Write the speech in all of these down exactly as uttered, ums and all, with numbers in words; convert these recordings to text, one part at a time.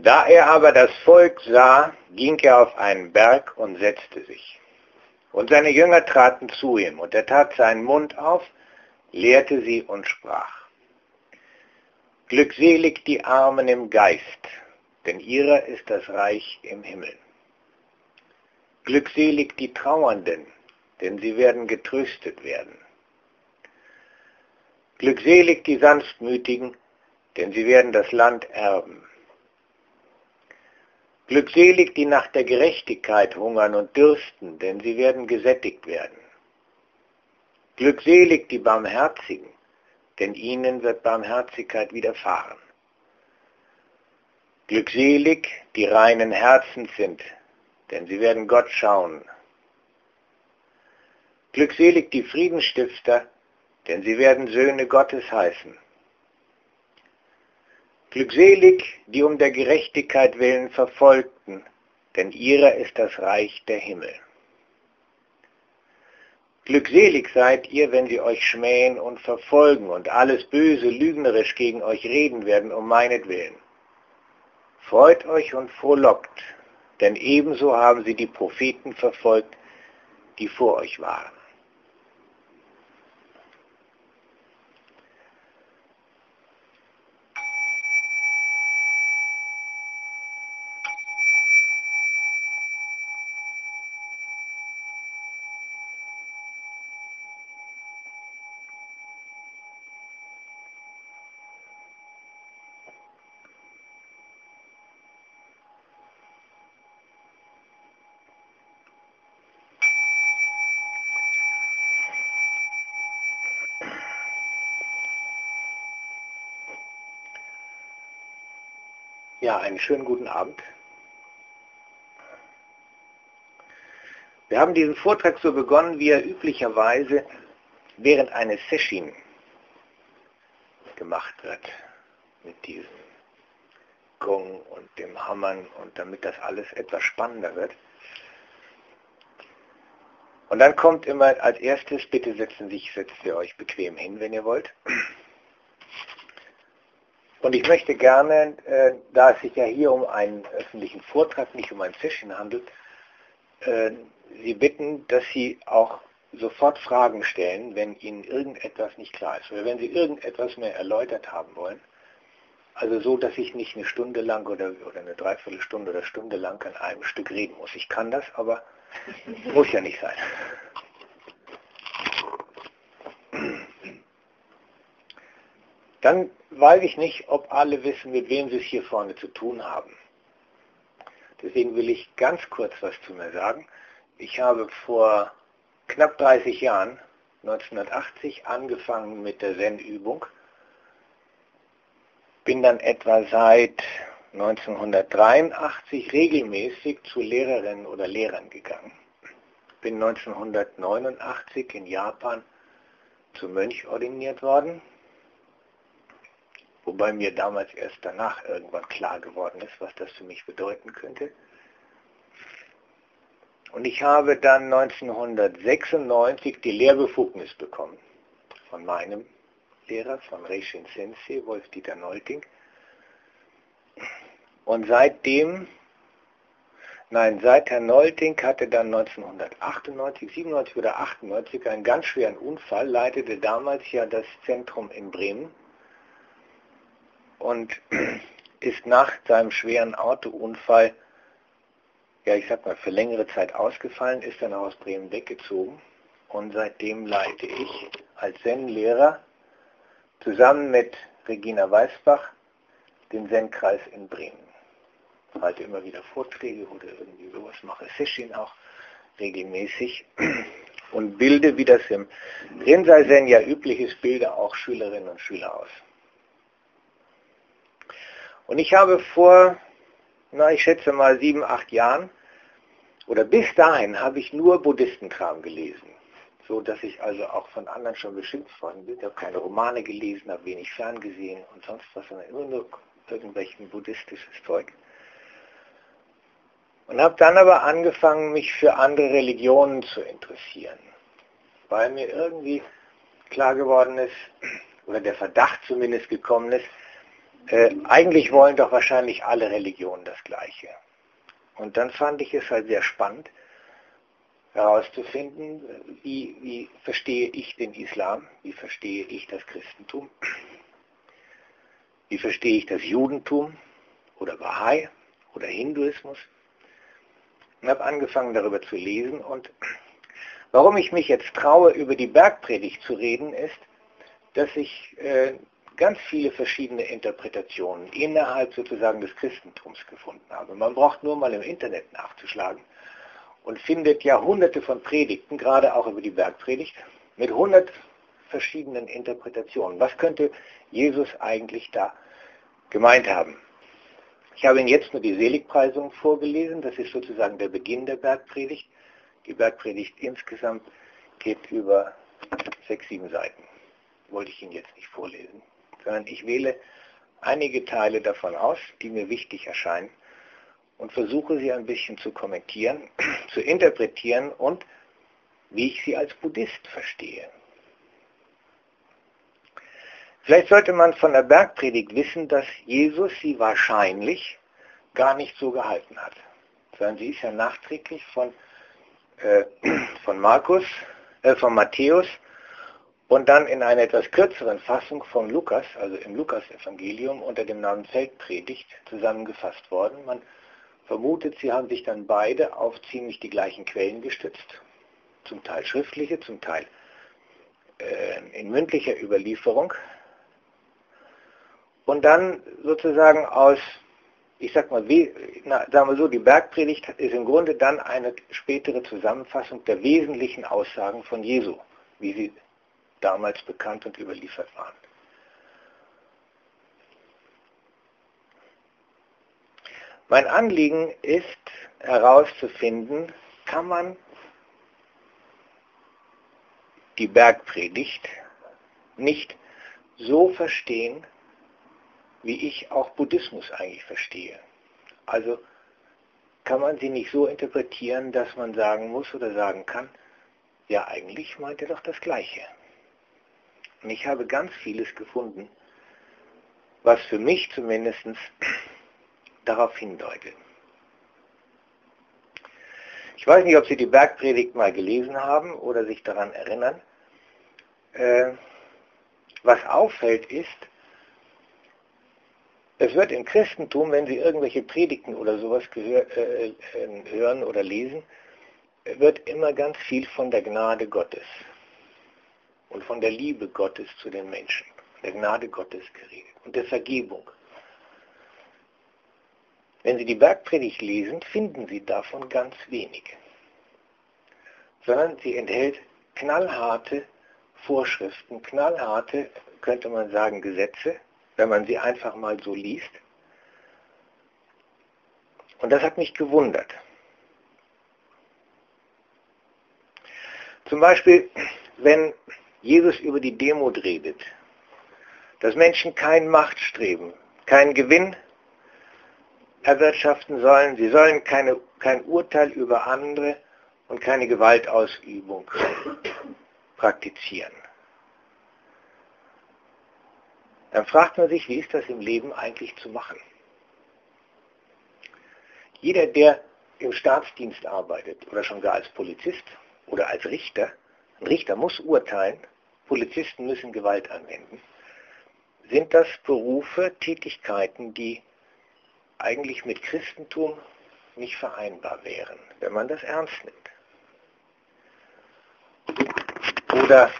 Da er aber das Volk sah, ging er auf einen Berg und setzte sich. Und seine Jünger traten zu ihm, und er tat seinen Mund auf, lehrte sie und sprach: Glückselig die Armen im Geist, denn ihrer ist das Reich im Himmel. Glückselig die Trauernden, denn sie werden getröstet werden. Glückselig die Sanftmütigen, denn sie werden das Land erben. Glückselig die nach der Gerechtigkeit hungern und dürsten, denn sie werden gesättigt werden. Glückselig die Barmherzigen, denn ihnen wird Barmherzigkeit widerfahren. Glückselig die reinen Herzens sind, denn sie werden Gott schauen. Glückselig die Friedensstifter, denn sie werden Söhne Gottes heißen. Glückselig die um der Gerechtigkeit willen Verfolgten, denn ihrer ist das Reich der Himmel. Glückselig seid ihr, wenn sie euch schmähen und verfolgen und alles Böse lügnerisch gegen euch reden werden um meinetwillen. Freut euch und frohlockt, denn ebenso haben sie die Propheten verfolgt, die vor euch waren. Ja, einen schönen guten Abend. Wir haben diesen Vortrag so begonnen, wie er üblicherweise während eines Session gemacht wird. Mit diesem Gong und dem Hammern und damit das alles etwas spannender wird. Und dann kommt immer als erstes, bitte setzen sich, setzt ihr euch bequem hin, wenn ihr wollt. Und ich möchte gerne, äh, da es sich ja hier um einen öffentlichen Vortrag, nicht um ein Session handelt, äh, Sie bitten, dass Sie auch sofort Fragen stellen, wenn Ihnen irgendetwas nicht klar ist oder wenn Sie irgendetwas mehr erläutert haben wollen. Also so, dass ich nicht eine Stunde lang oder, oder eine Dreiviertelstunde oder Stunde lang an einem Stück reden muss. Ich kann das, aber muss ja nicht sein. Dann weiß ich nicht, ob alle wissen, mit wem sie es hier vorne zu tun haben. Deswegen will ich ganz kurz was zu mir sagen. Ich habe vor knapp dreißig Jahren, neunzehnhundertachtzig, angefangen mit der Zen-Übung. Bin dann etwa seit neunzehnhundertdreiundachtzig regelmäßig zu Lehrerinnen oder Lehrern gegangen. Bin neunzehnhundertneunundachtzig in Japan zum Mönch ordiniert worden. Wobei mir damals erst danach irgendwann klar geworden ist, was das für mich bedeuten könnte. Und ich habe dann neunzehnhundertsechsundneunzig die Lehrbefugnis bekommen von meinem Lehrer, von Reishin Sensei, Wolf-Dieter Nolting. Und seitdem, nein, seit Herr Nolting hatte dann neunzehnhundertachtundneunzig, siebenundneunzig oder achtundneunzig einen ganz schweren Unfall, leitete damals ja das Zentrum in Bremen. Und ist nach seinem schweren Autounfall, ja ich sag mal, für längere Zeit ausgefallen, ist dann aus Bremen weggezogen. Und seitdem leite ich als Zen-Lehrer zusammen mit Regina Weißbach den Zen-Kreis in Bremen. Halte immer wieder Vorträge oder irgendwie sowas, mache Session auch regelmäßig und bilde, wie das im Rinzai-Zen ja üblich ist, bilde auch Schülerinnen und Schüler aus. Und ich habe vor, na ich schätze mal sieben, acht Jahren, oder bis dahin habe ich nur Buddhistenkram gelesen. So dass ich also auch von anderen schon beschimpft worden bin. Ich habe keine Romane gelesen, habe wenig ferngesehen und sonst was, sondern immer nur irgendwelchen buddhistisches Zeug. Und habe dann aber angefangen, mich für andere Religionen zu interessieren. Weil mir irgendwie klar geworden ist, oder der Verdacht zumindest gekommen ist, äh, eigentlich wollen doch wahrscheinlich alle Religionen das Gleiche. Und dann fand ich es halt sehr spannend, herauszufinden, wie, wie verstehe ich den Islam, wie verstehe ich das Christentum, wie verstehe ich das Judentum oder Bahai oder Hinduismus. Und habe angefangen darüber zu lesen. Und warum ich mich jetzt traue, über die Bergpredigt zu reden, ist, dass ich äh, ganz viele verschiedene Interpretationen innerhalb sozusagen des Christentums gefunden habe. Man braucht nur mal im Internet nachzuschlagen und findet ja hunderte von Predigten, gerade auch über die Bergpredigt, mit hundert verschiedenen Interpretationen. Was könnte Jesus eigentlich da gemeint haben? Ich habe Ihnen jetzt nur die Seligpreisung vorgelesen, das ist sozusagen der Beginn der Bergpredigt. Die Bergpredigt insgesamt geht über sechs, sieben Seiten. Wollte ich Ihnen jetzt nicht vorlesen, sondern ich wähle einige Teile davon aus, die mir wichtig erscheinen und versuche sie ein bisschen zu kommentieren, zu interpretieren und wie ich sie als Buddhist verstehe. Vielleicht sollte man von der Bergpredigt wissen, dass Jesus sie wahrscheinlich gar nicht so gehalten hat, sondern sie ist ja nachträglich von, äh, von Markus, äh, von Matthäus und dann in einer etwas kürzeren Fassung von Lukas, also im Lukas-Evangelium unter dem Namen Feldpredigt zusammengefasst worden. Man vermutet, sie haben sich dann beide auf ziemlich die gleichen Quellen gestützt, zum Teil schriftliche, zum Teil äh, in mündlicher Überlieferung. Und dann sozusagen aus, ich sag mal, wie, na, sagen wir so, die Bergpredigt ist im Grunde dann eine spätere Zusammenfassung der wesentlichen Aussagen von Jesu, wie sie damals bekannt und überliefert waren. Mein Anliegen ist herauszufinden, kann man die Bergpredigt nicht so verstehen, wie ich auch Buddhismus eigentlich verstehe. Also kann man sie nicht so interpretieren, dass man sagen muss oder sagen kann, ja, eigentlich meint er doch das Gleiche. Und ich habe ganz vieles gefunden, was für mich zumindest darauf hindeutet. Ich weiß nicht, ob Sie die Bergpredigt mal gelesen haben oder sich daran erinnern. Äh, was auffällt ist, es wird im Christentum, wenn Sie irgendwelche Predigten oder sowas gehör, äh, hören oder lesen, wird immer ganz viel von der Gnade Gottes und von der Liebe Gottes zu den Menschen, der Gnade Gottes geredet und der Vergebung. Wenn Sie die Bergpredigt lesen, finden Sie davon ganz wenig, sondern sie enthält knallharte Vorschriften, knallharte, könnte man sagen, Gesetze, wenn man sie einfach mal so liest. Und das hat mich gewundert. Zum Beispiel, wenn Jesus über die Demut redet, dass Menschen kein Machtstreben, keinen Gewinn erwirtschaften sollen, sie sollen keine, kein Urteil über andere und keine Gewaltausübung praktizieren. Dann fragt man sich, wie ist das im Leben eigentlich zu machen? Jeder, der im Staatsdienst arbeitet oder schon gar als Polizist oder als Richter, ein Richter muss urteilen, Polizisten müssen Gewalt anwenden, sind das Berufe, Tätigkeiten, die eigentlich mit Christentum nicht vereinbar wären, wenn man das ernst nimmt. Oder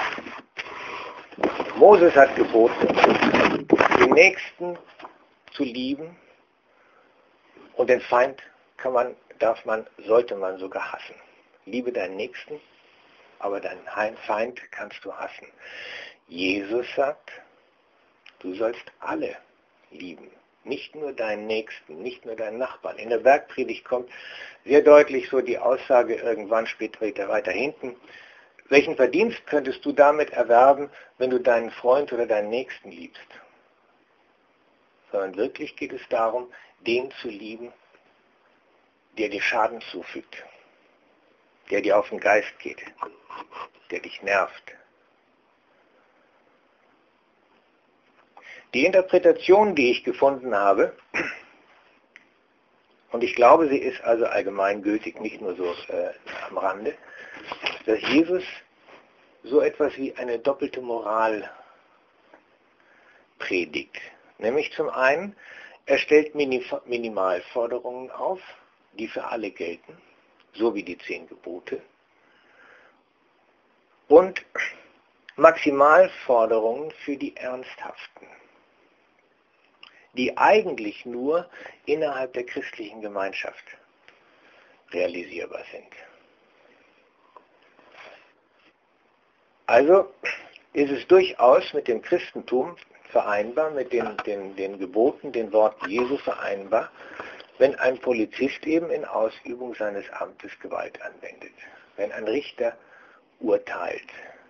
Moses hat geboten, den Nächsten zu lieben und den Feind kann man, darf man, sollte man sogar hassen. Liebe deinen Nächsten, aber deinen Feind kannst du hassen. Jesus sagt, du sollst alle lieben. Nicht nur deinen Nächsten, nicht nur deinen Nachbarn. In der Bergpredigt kommt sehr deutlich so die Aussage irgendwann später weiter hinten. Welchen Verdienst könntest du damit erwerben, wenn du deinen Freund oder deinen Nächsten liebst? Sondern wirklich geht es darum, den zu lieben, der dir Schaden zufügt, der dir auf den Geist geht, der dich nervt. Die Interpretation, die ich gefunden habe, und ich glaube, sie ist also allgemeingültig, nicht nur so äh, am Rande, dass Jesus so etwas wie eine doppelte Moral predigt. Nämlich zum einen, er stellt Minimalforderungen auf, die für alle gelten, so wie die zehn Gebote, und Maximalforderungen für die Ernsthaften, die eigentlich nur innerhalb der christlichen Gemeinschaft realisierbar sind. Also ist es durchaus mit dem Christentum vereinbar, mit den, den, den Geboten, den Worten Jesu vereinbar, wenn ein Polizist eben in Ausübung seines Amtes Gewalt anwendet, wenn ein Richter urteilt.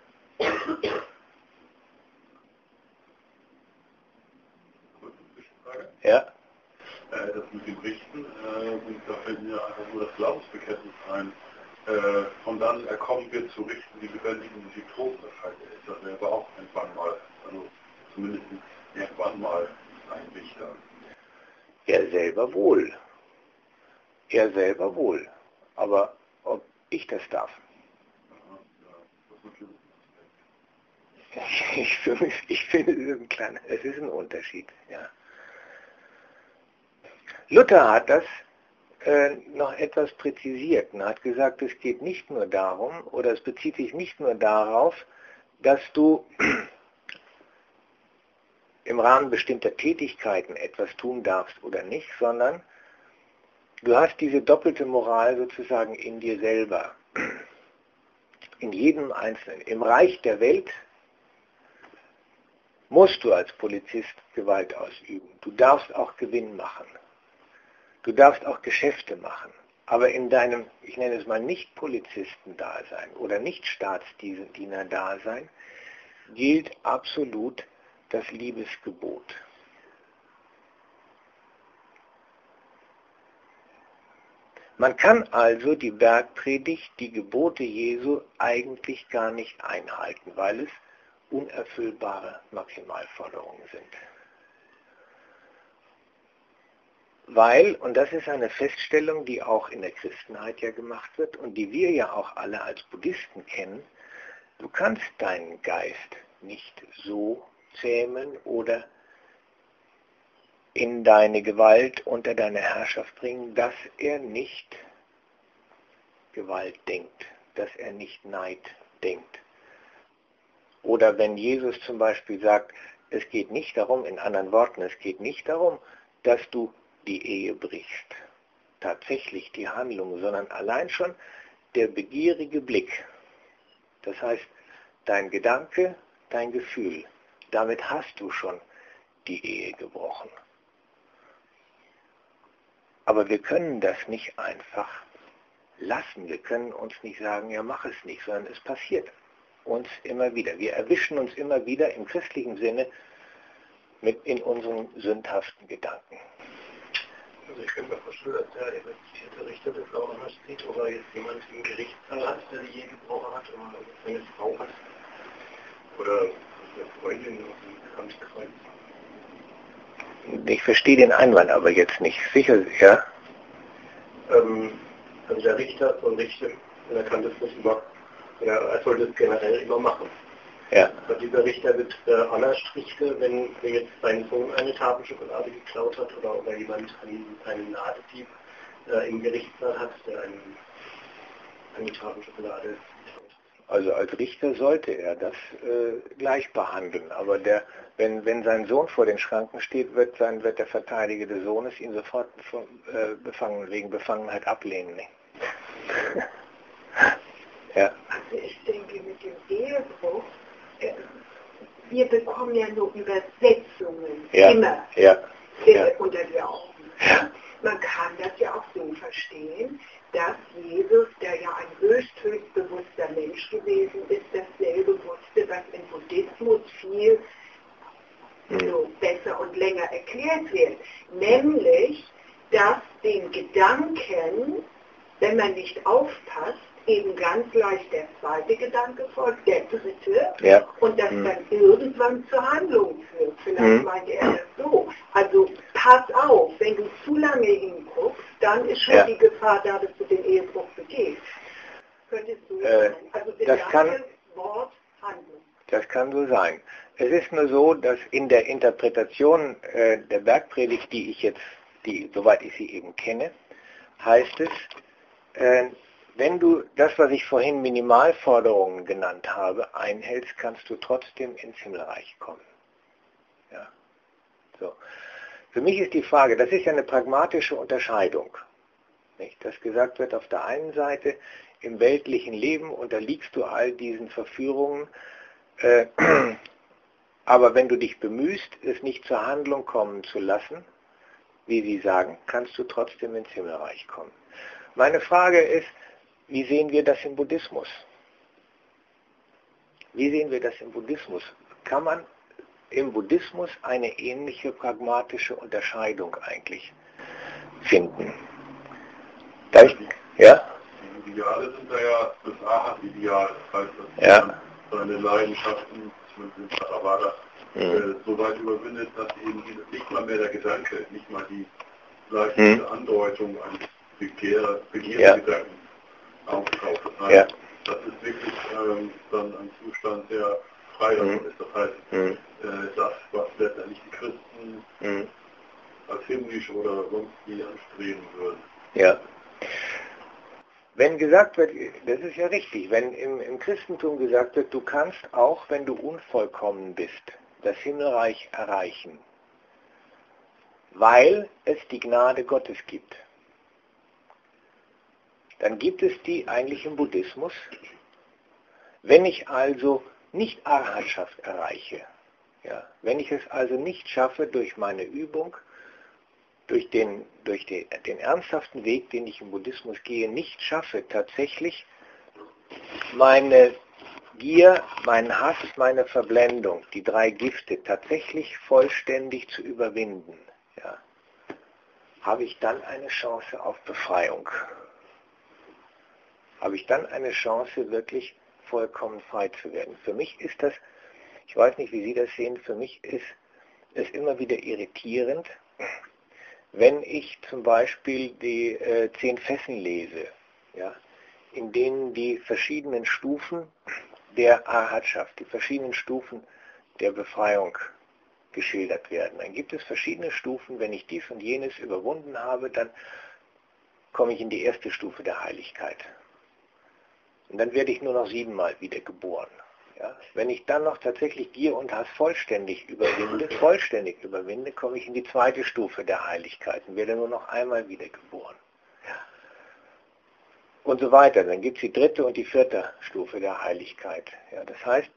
Ja. Äh, das mit dem Richten, äh, da fällt mir einfach nur das Glaubensbekenntnis ein. Äh, von dann er kommen wird zu richten, die Lebendigen und die Toten. Das wäre aber auch irgendwann mal, also zumindest irgendwann mal ein Richter. Er selber wohl. Er selber wohl. Aber ob ich das darf? Ich finde, ich finde, es ist ein kleiner, es ist ein Unterschied. Ja. Luther hat das äh, noch etwas präzisiert und hat gesagt, es geht nicht nur darum, oder es bezieht sich nicht nur darauf, dass du im Rahmen bestimmter Tätigkeiten etwas tun darfst oder nicht, sondern du hast diese doppelte Moral sozusagen in dir selber, in jedem Einzelnen. Im Reich der Welt musst du als Polizist Gewalt ausüben. Du darfst auch Gewinn machen. Du darfst auch Geschäfte machen. Aber in deinem, ich nenne es mal nicht Polizisten-Dasein oder nicht Staatsdiener-Dasein, gilt absolut das Liebesgebot. Man kann also die Bergpredigt, die Gebote Jesu eigentlich gar nicht einhalten, weil es unerfüllbare Maximalforderungen sind. Weil, und das ist eine Feststellung, die auch in der Christenheit ja gemacht wird und die wir ja auch alle als Buddhisten kennen, du kannst deinen Geist nicht so zähmen oder in deine Gewalt unter deine Herrschaft bringen, dass er nicht Gewalt denkt, dass er nicht Neid denkt. Oder wenn Jesus zum Beispiel sagt, es geht nicht darum, in anderen Worten, es geht nicht darum, dass du die Ehe brichst, tatsächlich die Handlung, sondern allein schon der begierige Blick. Das heißt, dein Gedanke, dein Gefühl, damit hast du schon die Ehe gebrochen. Aber wir können das nicht einfach lassen. Wir können uns nicht sagen, ja mach es nicht, sondern es passiert uns immer wieder. Wir erwischen uns immer wieder im christlichen Sinne mit in unseren sündhaften Gedanken. Also ich könnte mir vorstellen, dass der evaluierte Richter das auch anders sieht, oder jetzt jemand im Gerichtssaal hat, der die Ehe gebrochen hat, oder eine Frau hat, oder eine Freundin oder ein Bekanntenkreis. Ich verstehe den Einwand aber jetzt nicht. Sicher, ja? Ähm, also der Richter soll richten, und er kann das nicht immer, oder er soll das generell immer machen. Ja. Aber dieser Richter wird äh, anders richten, wenn, wenn jetzt sein Sohn eine Tafel Schokolade geklaut hat oder, oder jemand einen, einen Ladedieb äh, im Gerichtssaal hat, der einen, eine Tafel Schokolade geklaut hat. Also als Richter sollte er das äh, gleich behandeln. Aber der, wenn, wenn sein Sohn vor den Schranken steht, wird, sein, wird der Verteidiger des Sohnes ihn sofort äh, befangen, wegen Befangenheit ablehnen. Ne? Ja. Also ich denke, mit dem Ehebruch, äh, wir bekommen ja nur Übersetzungen, Ja. immer Ja. äh, Ja. unter die Augen. Ja. Man kann das ja auch so verstehen, dass Jesus, der ja ein höchst, höchst bewusster Mensch gewesen ist, dasselbe wusste, was im Buddhismus viel so besser und länger erklärt wird. Nämlich, dass den Gedanken wenn man nicht aufpasst, eben ganz leicht der zweite Gedanke folgt, der dritte, ja. und das mhm. dann irgendwann zur Handlung führt. Vielleicht mhm. meinte er das so. Also pass auf, wenn du zu lange hinguckst, dann ist schon ja. die Gefahr da, dass du den Ehebruch begehst. Könntest du äh, sein. Also das kann, Wort, Handlung. Das kann so sein. Es ist nur so, dass in der Interpretation äh, der Bergpredigt, die ich jetzt, die, soweit ich sie eben kenne, heißt es, äh, wenn du das, was ich vorhin Minimalforderungen genannt habe, einhältst, kannst du trotzdem ins Himmelreich kommen. Ja. So. Für mich ist die Frage, das ist ja eine pragmatische Unterscheidung, nicht? Dass gesagt wird, auf der einen Seite, im weltlichen Leben unterliegst du all diesen Verführungen, äh, aber wenn du dich bemühst, es nicht zur Handlung kommen zu lassen, wie Sie sagen, kannst du trotzdem ins Himmelreich kommen. Meine Frage ist, wie sehen wir das im Buddhismus? Wie sehen wir das im Buddhismus? Kann man im Buddhismus eine ähnliche pragmatische Unterscheidung eigentlich finden? Da ich, ja? Die Ideale sind da ja das Ahat-Ideal, das heißt, dass ja. man seine Leidenschaften, zumindest in Theravada, mhm. äh, so weit überwindet, dass eben nicht mal mehr der Gedanke, nicht mal die leichte mhm. Andeutung eines Begehr, Begehrgedanken ja. auftaucht. Das heißt, ja. das ist wirklich ähm, dann ein Zustand, der frei davon mhm. ist. Das heißt, mhm. äh, das, was letztendlich die Christen mhm. als himmlisch oder sonst wie anstreben würden. Ja. Wenn gesagt wird, das ist ja richtig, wenn im, im Christentum gesagt wird, du kannst auch, wenn du unvollkommen bist, das Himmelreich erreichen, weil es die Gnade Gottes gibt, dann gibt es die eigentlich im Buddhismus. Wenn ich also nicht Arhatschaft erreiche, ja, wenn ich es also nicht schaffe durch meine Übung, durch den, durch den, den ernsthaften Weg, den ich im Buddhismus gehe, nicht schaffe, tatsächlich meine Gier, meinen Hass, meine Verblendung, die drei Gifte tatsächlich vollständig zu überwinden, ja, habe ich dann eine Chance auf Befreiung. Habe ich dann eine Chance, wirklich vollkommen frei zu werden. Für mich ist das, ich weiß nicht, wie Sie das sehen, für mich ist es immer wieder irritierend, wenn ich zum Beispiel die äh, zehn Fesseln lese, ja, in denen die verschiedenen Stufen der Arhatschaft, die verschiedenen Stufen der Befreiung geschildert werden. Dann gibt es verschiedene Stufen, wenn ich dies und jenes überwunden habe, dann komme ich in die erste Stufe der Heiligkeit. Und dann werde ich nur noch siebenmal wiedergeboren. Ja, wenn ich dann noch tatsächlich Gier und Hass vollständig überwinde, vollständig überwinde, komme ich in die zweite Stufe der Heiligkeit und werde nur noch einmal wiedergeboren. Ja. Und so weiter. Dann gibt es die dritte und die vierte Stufe der Heiligkeit. Ja, das heißt,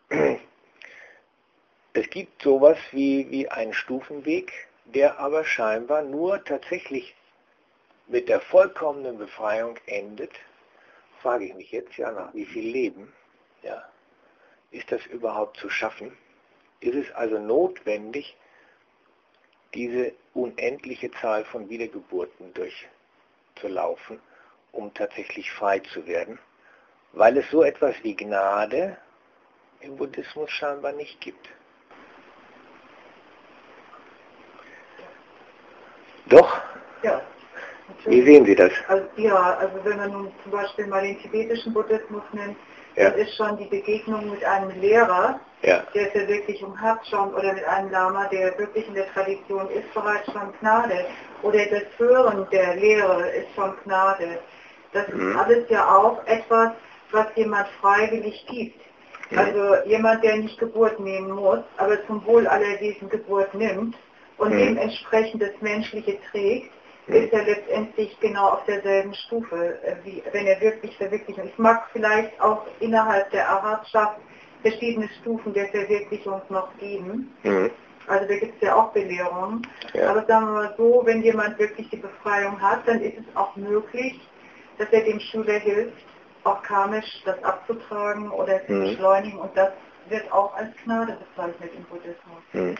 es gibt sowas wie, wie einen Stufenweg, der aber scheinbar nur tatsächlich mit der vollkommenen Befreiung endet. Frage ich mich jetzt ja, nach wie viel Leben, ja, ist das überhaupt zu schaffen? Ist es also notwendig, diese unendliche Zahl von Wiedergeburten durchzulaufen, um tatsächlich frei zu werden? Weil es so etwas wie Gnade im Buddhismus scheinbar nicht gibt. Doch? Ja. Wie sehen Sie das? Also, ja, also wenn man nun zum Beispiel mal den tibetischen Buddhismus nimmt, ja. dann ist schon die Begegnung mit einem Lehrer, ja. der Verwirklichung hat schon, oder mit einem Lama, der wirklich in der Tradition ist, bereits schon Gnade. Oder das Hören der Lehre ist schon Gnade. Das mhm. ist alles ja auch etwas, was jemand freiwillig gibt. Mhm. Also jemand, der nicht Geburt nehmen muss, aber zum Wohl aller Wesen Geburt nimmt und mhm. dementsprechend das Menschliche trägt, ist er letztendlich genau auf derselben Stufe, wie wenn er wirklich Verwirklichung. Es mag vielleicht auch innerhalb der Arhatschaft verschiedene Stufen der Verwirklichung noch geben. Mhm. Also da gibt es ja auch Belehrungen. Ja. Aber sagen wir mal so, wenn jemand wirklich die Befreiung hat, dann ist es auch möglich, dass er dem Schüler hilft, auch karmisch das abzutragen oder zu mhm. beschleunigen. Und das wird auch als Gnade bezeichnet im Buddhismus. Mhm.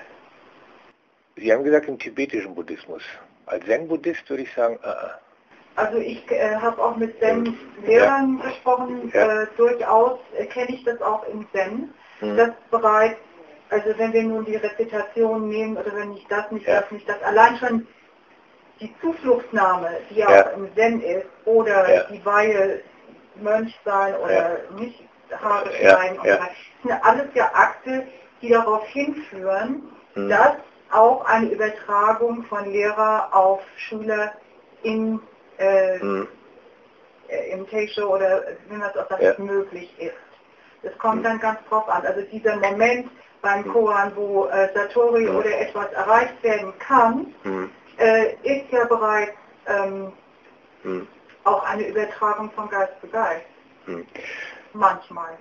Sie haben gesagt, im tibetischen Buddhismus. Als Zen-Buddhist würde ich sagen, äh, Also ich äh, habe auch mit Zen-Lehrern ja. gesprochen, ja. Äh, durchaus äh, kenne ich das auch im Zen, mhm. dass bereits, also wenn wir nun die Rezitation nehmen oder wenn nicht das, nicht ja. das, nicht das, allein schon die Zufluchtsnahme, die ja, ja. auch im Zen ist, oder ja. die Weihe, Mönch sein oder ja. nicht Haare schneiden, ja. ja. das sind alles ja Akte, die darauf hinführen, mhm. dass auch eine Übertragung von Lehrer auf Schüler in Äh, hm. im Teisho oder wie man es auch sagt, ja. möglich ist. Das kommt hm. dann ganz drauf an. Also dieser Moment beim hm. Koan, wo äh, Satori hm. oder etwas erreicht werden kann, hm. äh, ist ja bereits ähm, hm. auch eine Übertragung von Geist zu Geist. Hm. Manchmal.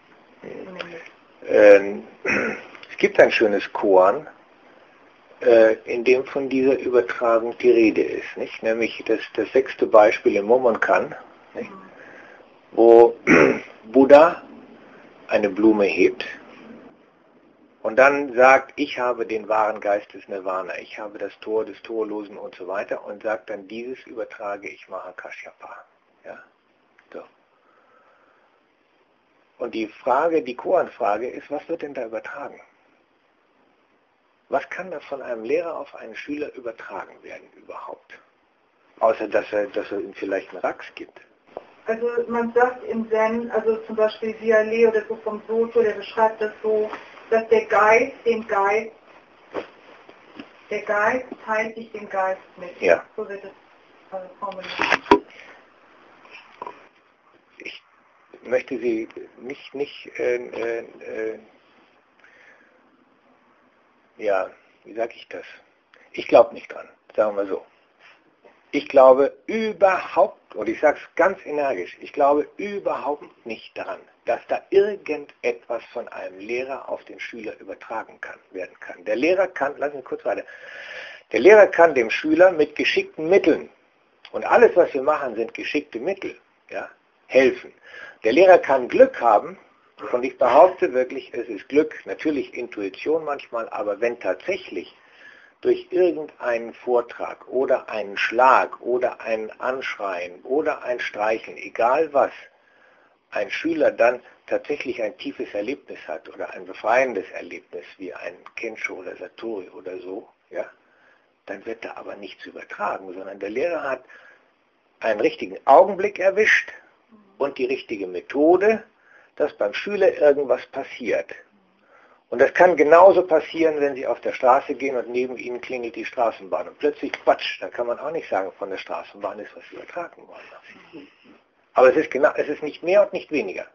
Ähm, es gibt ein schönes Koan, in dem von dieser Übertragung die Rede ist, nicht? Nämlich das, das sechste Beispiel im Momonkan, nicht? Wo Buddha eine Blume hebt und dann sagt, ich habe den wahren Geist des Nirvana, ich habe das Tor des Torlosen und so weiter und sagt dann, dieses übertrage ich Mahakashyapa. Ja? So. Und die Frage, die Koan-Frage ist, was wird denn da übertragen? Was kann da von einem Lehrer auf einen Schüler übertragen werden überhaupt? Außer, dass er, dass er ihm vielleicht einen Rax gibt. Also man sagt im Zen, also zum Beispiel Viale oder so vom Soto, der beschreibt das so, dass der Geist den Geist, der Geist teilt sich den Geist mit. Ja. So wird es also formuliert. Ich möchte Sie nicht, nicht, äh, äh, ja, wie sage ich das? Ich glaube nicht dran, sagen wir so. Ich glaube überhaupt, und ich sage es ganz energisch, ich glaube überhaupt nicht daran, dass da irgendetwas von einem Lehrer auf den Schüler übertragen kann, werden kann. Der Lehrer kann, lassen Sie kurz weiter, der Lehrer kann dem Schüler mit geschickten Mitteln, und alles, was wir machen, sind geschickte Mittel, ja, helfen. Der Lehrer kann Glück haben, und ich behaupte wirklich, es ist Glück, natürlich Intuition manchmal, aber wenn tatsächlich durch irgendeinen Vortrag oder einen Schlag oder ein Anschreien oder ein Streicheln, egal was, ein Schüler dann tatsächlich ein tiefes Erlebnis hat oder ein befreiendes Erlebnis wie ein Kensho oder Satori oder so, ja, dann wird da aber nichts übertragen, sondern der Lehrer hat einen richtigen Augenblick erwischt und die richtige Methode, dass beim Schüler irgendwas passiert. Und das kann genauso passieren, wenn Sie auf der Straße gehen und neben Ihnen klingelt die Straßenbahn und plötzlich Quatsch, dann kann man auch nicht sagen, von der Straßenbahn ist was übertragen worden. Aber es ist, genau, es ist nicht mehr und nicht weniger.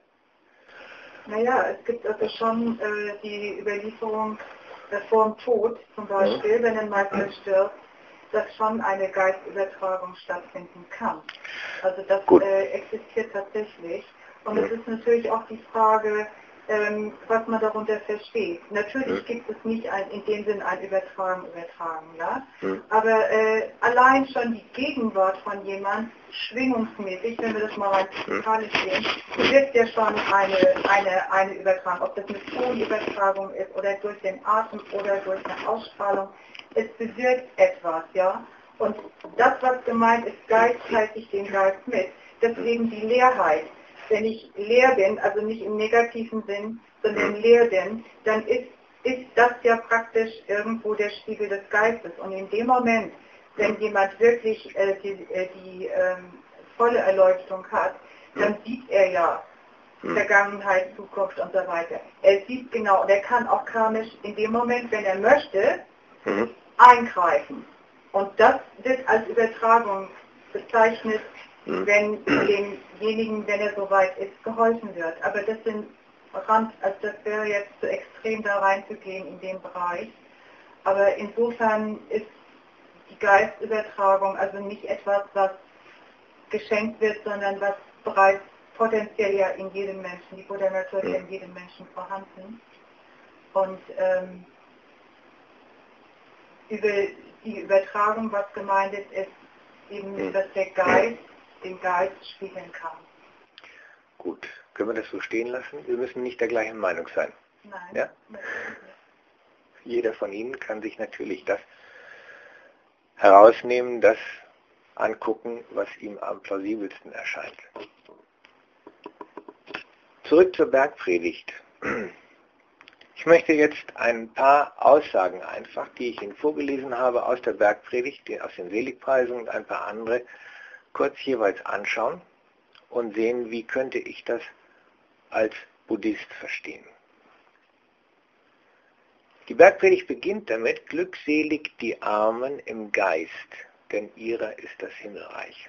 Naja, es gibt also schon äh, die Überlieferung äh, vor dem Tod zum Beispiel, mhm. wenn ein Meister stirbt, dass schon eine Geistübertragung stattfinden kann. Also das äh, existiert tatsächlich. Und es ist natürlich auch die Frage, ähm, was man darunter versteht. Natürlich gibt es nicht ein, in dem Sinn ein Übertragen, Übertragen, ja? Mhm. Aber äh, allein schon die Gegenwart von jemand, schwingungsmäßig, wenn wir das mal rein physikalisch sehen, bewirkt ja schon eine, eine, eine Übertragung. Ob das eine Tonübertragung ist oder durch den Atem oder durch eine Ausstrahlung, es bewirkt etwas, ja. Und das, was gemeint ist, Geist teilt sich den Geist mit. Deswegen die Leerheit. Wenn ich leer bin, also nicht im negativen Sinn, sondern leer bin, dann ist, ist das ja praktisch irgendwo der Spiegel des Geistes. Und in dem Moment, wenn jemand wirklich äh, die, äh, die ähm, volle Erleuchtung hat, dann sieht er ja Vergangenheit, Zukunft und so weiter. Er sieht genau, und er kann auch karmisch in dem Moment, wenn er möchte, eingreifen. Und das wird als Übertragung bezeichnet, wenn demjenigen, wenn er soweit ist, geholfen wird. Aber das sind Rand, also das wäre jetzt zu extrem da reinzugehen in den Bereich. Aber insofern ist die Geistübertragung also nicht etwas, was geschenkt wird, sondern was bereits potenziell ja in jedem Menschen, die Buddha-Natur ist ja in jedem Menschen vorhanden. Und ähm, über die Übertragung, was gemeint ist, ist eben, dass der Geist den Geist spiegeln kann. Gut, können wir das so stehen lassen? Wir müssen nicht der gleichen Meinung sein. Nein. Ja? Jeder von Ihnen kann sich natürlich das herausnehmen, das angucken, was ihm am plausibelsten erscheint. Zurück zur Bergpredigt. Ich möchte jetzt ein paar Aussagen einfach, die ich Ihnen vorgelesen habe aus der Bergpredigt, aus den Seligpreisungen und ein paar andere, kurz jeweils anschauen und sehen, wie könnte ich das als Buddhist verstehen. Die Bergpredigt beginnt damit: Glückselig die Armen im Geist, denn ihrer ist das Himmelreich.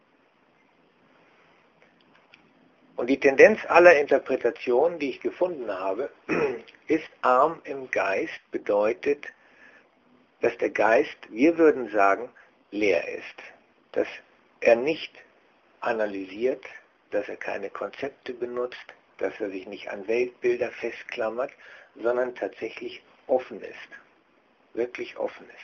Und die Tendenz aller Interpretationen, die ich gefunden habe, ist, arm im Geist bedeutet, dass der Geist, wir würden sagen, leer ist. Dass er nicht analysiert, dass er keine Konzepte benutzt, dass er sich nicht an Weltbilder festklammert, sondern tatsächlich offen ist. Wirklich offen ist.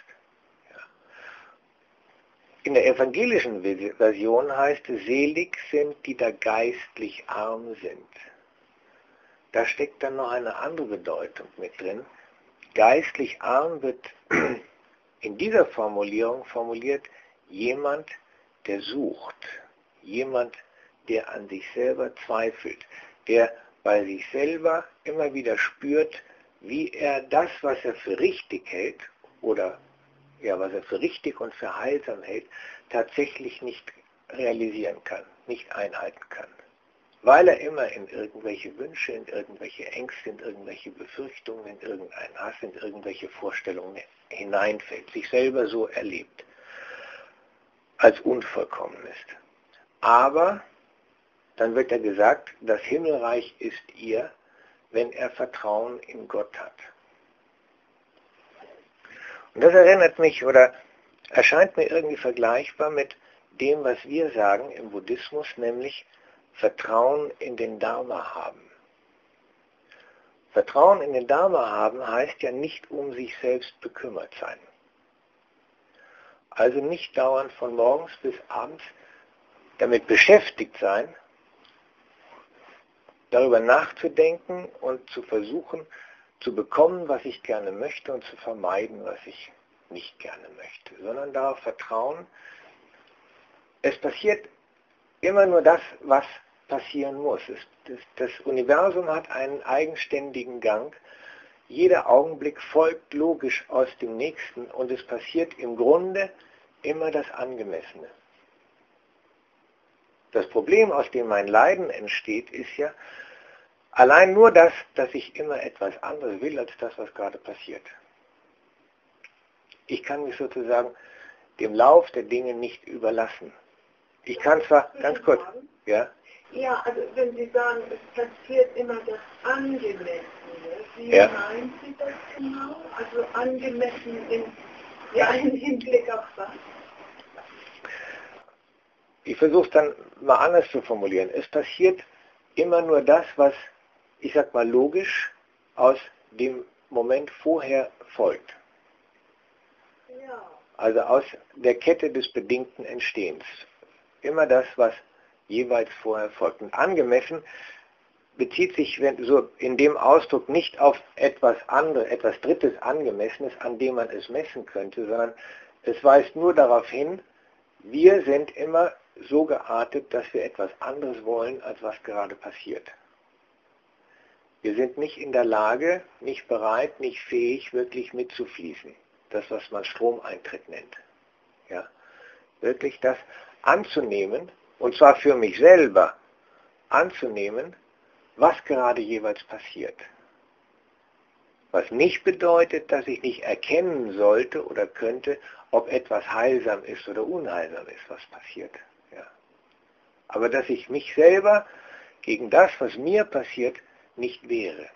In der evangelischen Version heißt es, selig sind, die da geistlich arm sind. Da steckt dann noch eine andere Bedeutung mit drin. Geistlich arm wird in dieser Formulierung formuliert jemand, der sucht. Jemand, der an sich selber zweifelt. Der bei sich selber immer wieder spürt, wie er das, was er für richtig hält, oder ja, was er für richtig und für heilsam hält, tatsächlich nicht realisieren kann, nicht einhalten kann. Weil er immer in irgendwelche Wünsche, in irgendwelche Ängste, in irgendwelche Befürchtungen, in irgendeinen Hass, in irgendwelche Vorstellungen hineinfällt, sich selber so erlebt, als unvollkommen ist. Aber dann wird er gesagt, das Himmelreich ist ihr, wenn er Vertrauen in Gott hat. Und das erinnert mich oder erscheint mir irgendwie vergleichbar mit dem, was wir sagen im Buddhismus, nämlich Vertrauen in den Dharma haben. Vertrauen in den Dharma haben heißt ja nicht um sich selbst bekümmert sein. Also nicht dauernd von morgens bis abends damit beschäftigt sein, darüber nachzudenken und zu versuchen, zu bekommen, was ich gerne möchte und zu vermeiden, was ich nicht gerne möchte, sondern darauf vertrauen, es passiert immer nur das, was passieren muss. Es, das, das Universum hat einen eigenständigen Gang, jeder Augenblick folgt logisch aus dem nächsten und es passiert im Grunde immer das Angemessene. Das Problem, aus dem mein Leiden entsteht, ist ja, allein nur das, dass ich immer etwas anderes will, als das, was gerade passiert. Ich kann mich sozusagen dem Lauf der Dinge nicht überlassen. Ich kann zwar, ganz kurz, ja? Ja, also wenn Sie sagen, es passiert immer das Angemessene, wie ja. meinen Sie das genau? Also angemessen in, ja, im Hinblick auf was? Ich versuche es dann mal anders zu formulieren. Es passiert immer nur das, was, ich sag mal, logisch aus dem Moment vorher folgt. Ja. Also aus der Kette des bedingten Entstehens. Immer das, was jeweils vorher folgt. Und angemessen bezieht sich wenn, so in dem Ausdruck nicht auf etwas anderes, etwas Drittes Angemessenes, an dem man es messen könnte, sondern es weist nur darauf hin, wir sind immer so geartet, dass wir etwas anderes wollen, als was gerade passiert. Wir sind nicht in der Lage, nicht bereit, nicht fähig, wirklich mitzufließen. Das, was man Stromeintritt nennt. Ja? Wirklich das anzunehmen, und zwar für mich selber, anzunehmen, was gerade jeweils passiert. Was nicht bedeutet, dass ich nicht erkennen sollte oder könnte, ob etwas heilsam ist oder unheilsam ist, was passiert. Ja. Aber dass ich mich selber gegen das, was mir passiert, nicht wehre.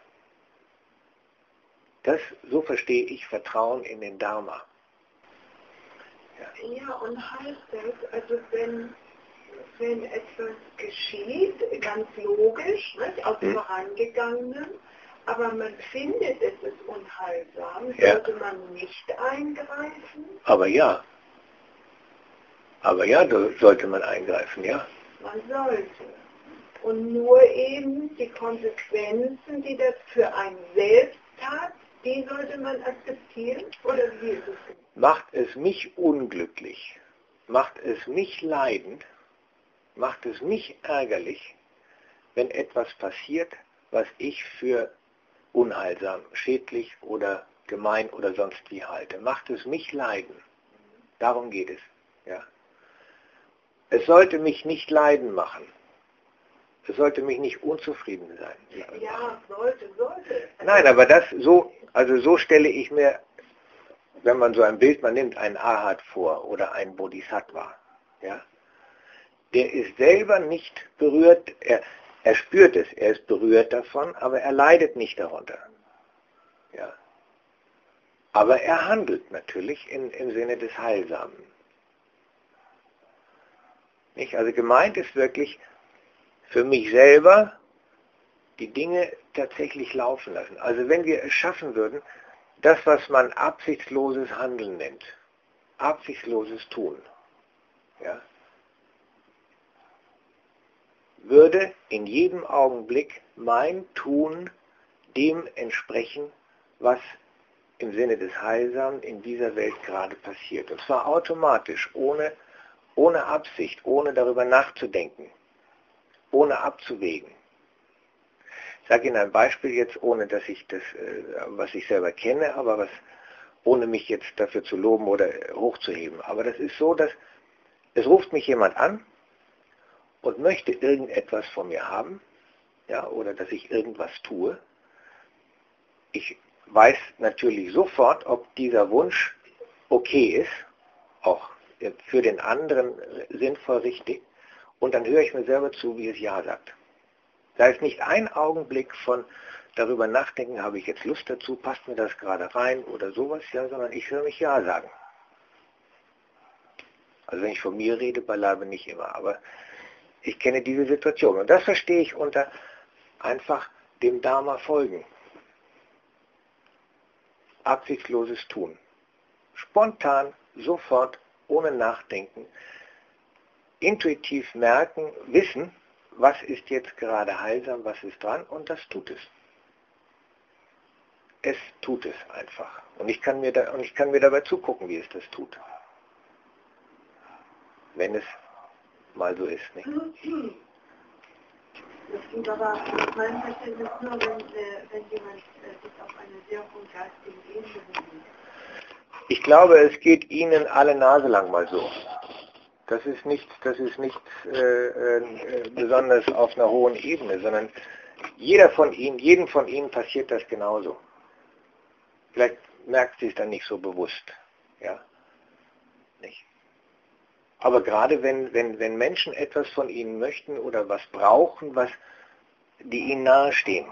Das, so verstehe ich Vertrauen in den Dharma. Ja, ja und heißt das, also wenn, wenn etwas geschieht, ganz logisch, nicht, aus hm? Vorangegangenen, aber man findet, es ist unheilsam, ja. sollte man nicht eingreifen? Aber ja. Aber ja, da sollte man eingreifen, ja. Man sollte. Und nur eben die Konsequenzen, die das für einen selbst hat, die sollte man akzeptieren? Oder wie ist es? Macht es mich unglücklich, macht es mich leidend, macht es mich ärgerlich, wenn etwas passiert, was ich für unheilsam, schädlich oder gemein oder sonst wie halte. Macht es mich leiden. Darum geht es. Ja. Es sollte mich nicht leiden machen. Es sollte mich nicht unzufrieden sein. Ja, sollte, sollte. Nein, aber das so, also so stelle ich mir, wenn man so ein Bild, man nimmt einen Arhat vor oder einen Bodhisattva, ja, der ist selber nicht berührt, er, er spürt es, er ist berührt davon, aber er leidet nicht darunter. Ja. Aber er handelt natürlich in, im Sinne des Heilsamen. Nicht? Also gemeint ist wirklich, für mich selber die Dinge tatsächlich laufen lassen. Also wenn wir es schaffen würden, das, was man absichtsloses Handeln nennt, absichtsloses Tun, ja, würde in jedem Augenblick mein Tun dem entsprechen, was im Sinne des Heilsamen in dieser Welt gerade passiert. Und zwar automatisch, ohne, ohne Absicht, ohne darüber nachzudenken, ohne abzuwägen. Ich sage Ihnen ein Beispiel jetzt, ohne dass ich das, was ich selber kenne, aber was, ohne mich jetzt dafür zu loben oder hochzuheben. Aber das ist so, dass es ruft mich jemand an und möchte irgendetwas von mir haben, ja, oder dass ich irgendwas tue. Ich weiß natürlich sofort, ob dieser Wunsch okay ist, auch für den anderen sinnvoll richtig, und dann höre ich mir selber zu, wie es Ja sagt. Da ist nicht ein Augenblick von darüber nachdenken, habe ich jetzt Lust dazu, passt mir das gerade rein oder sowas, ja, sondern ich höre mich Ja sagen. Also wenn ich von mir rede, beileibe nicht immer, aber ich kenne diese Situation und das verstehe ich unter einfach dem Dharma folgen. Absichtsloses Tun. Spontan, sofort, ohne Nachdenken, intuitiv merken, wissen, was ist jetzt gerade heilsam, was ist dran, und das tut es. Es tut es einfach. Und ich kann mir, da, und ich kann mir dabei zugucken, wie es das tut. Wenn es mal so ist. Nicht? Das tut aber nach meinem Verständnis nur, wenn, äh, wenn jemand äh, sich auf eine sehr hohe geistige Ebene bewegt. Ich glaube, es geht Ihnen alle Nase lang mal so. Das ist nichts, das ist nichts äh, äh, besonders auf einer hohen Ebene, sondern jeder von Ihnen, jedem von Ihnen passiert das genauso. Vielleicht merkt Sie es dann nicht so bewusst, ja, nicht. Aber gerade wenn, wenn, wenn Menschen etwas von Ihnen möchten oder was brauchen, was die Ihnen nahestehen,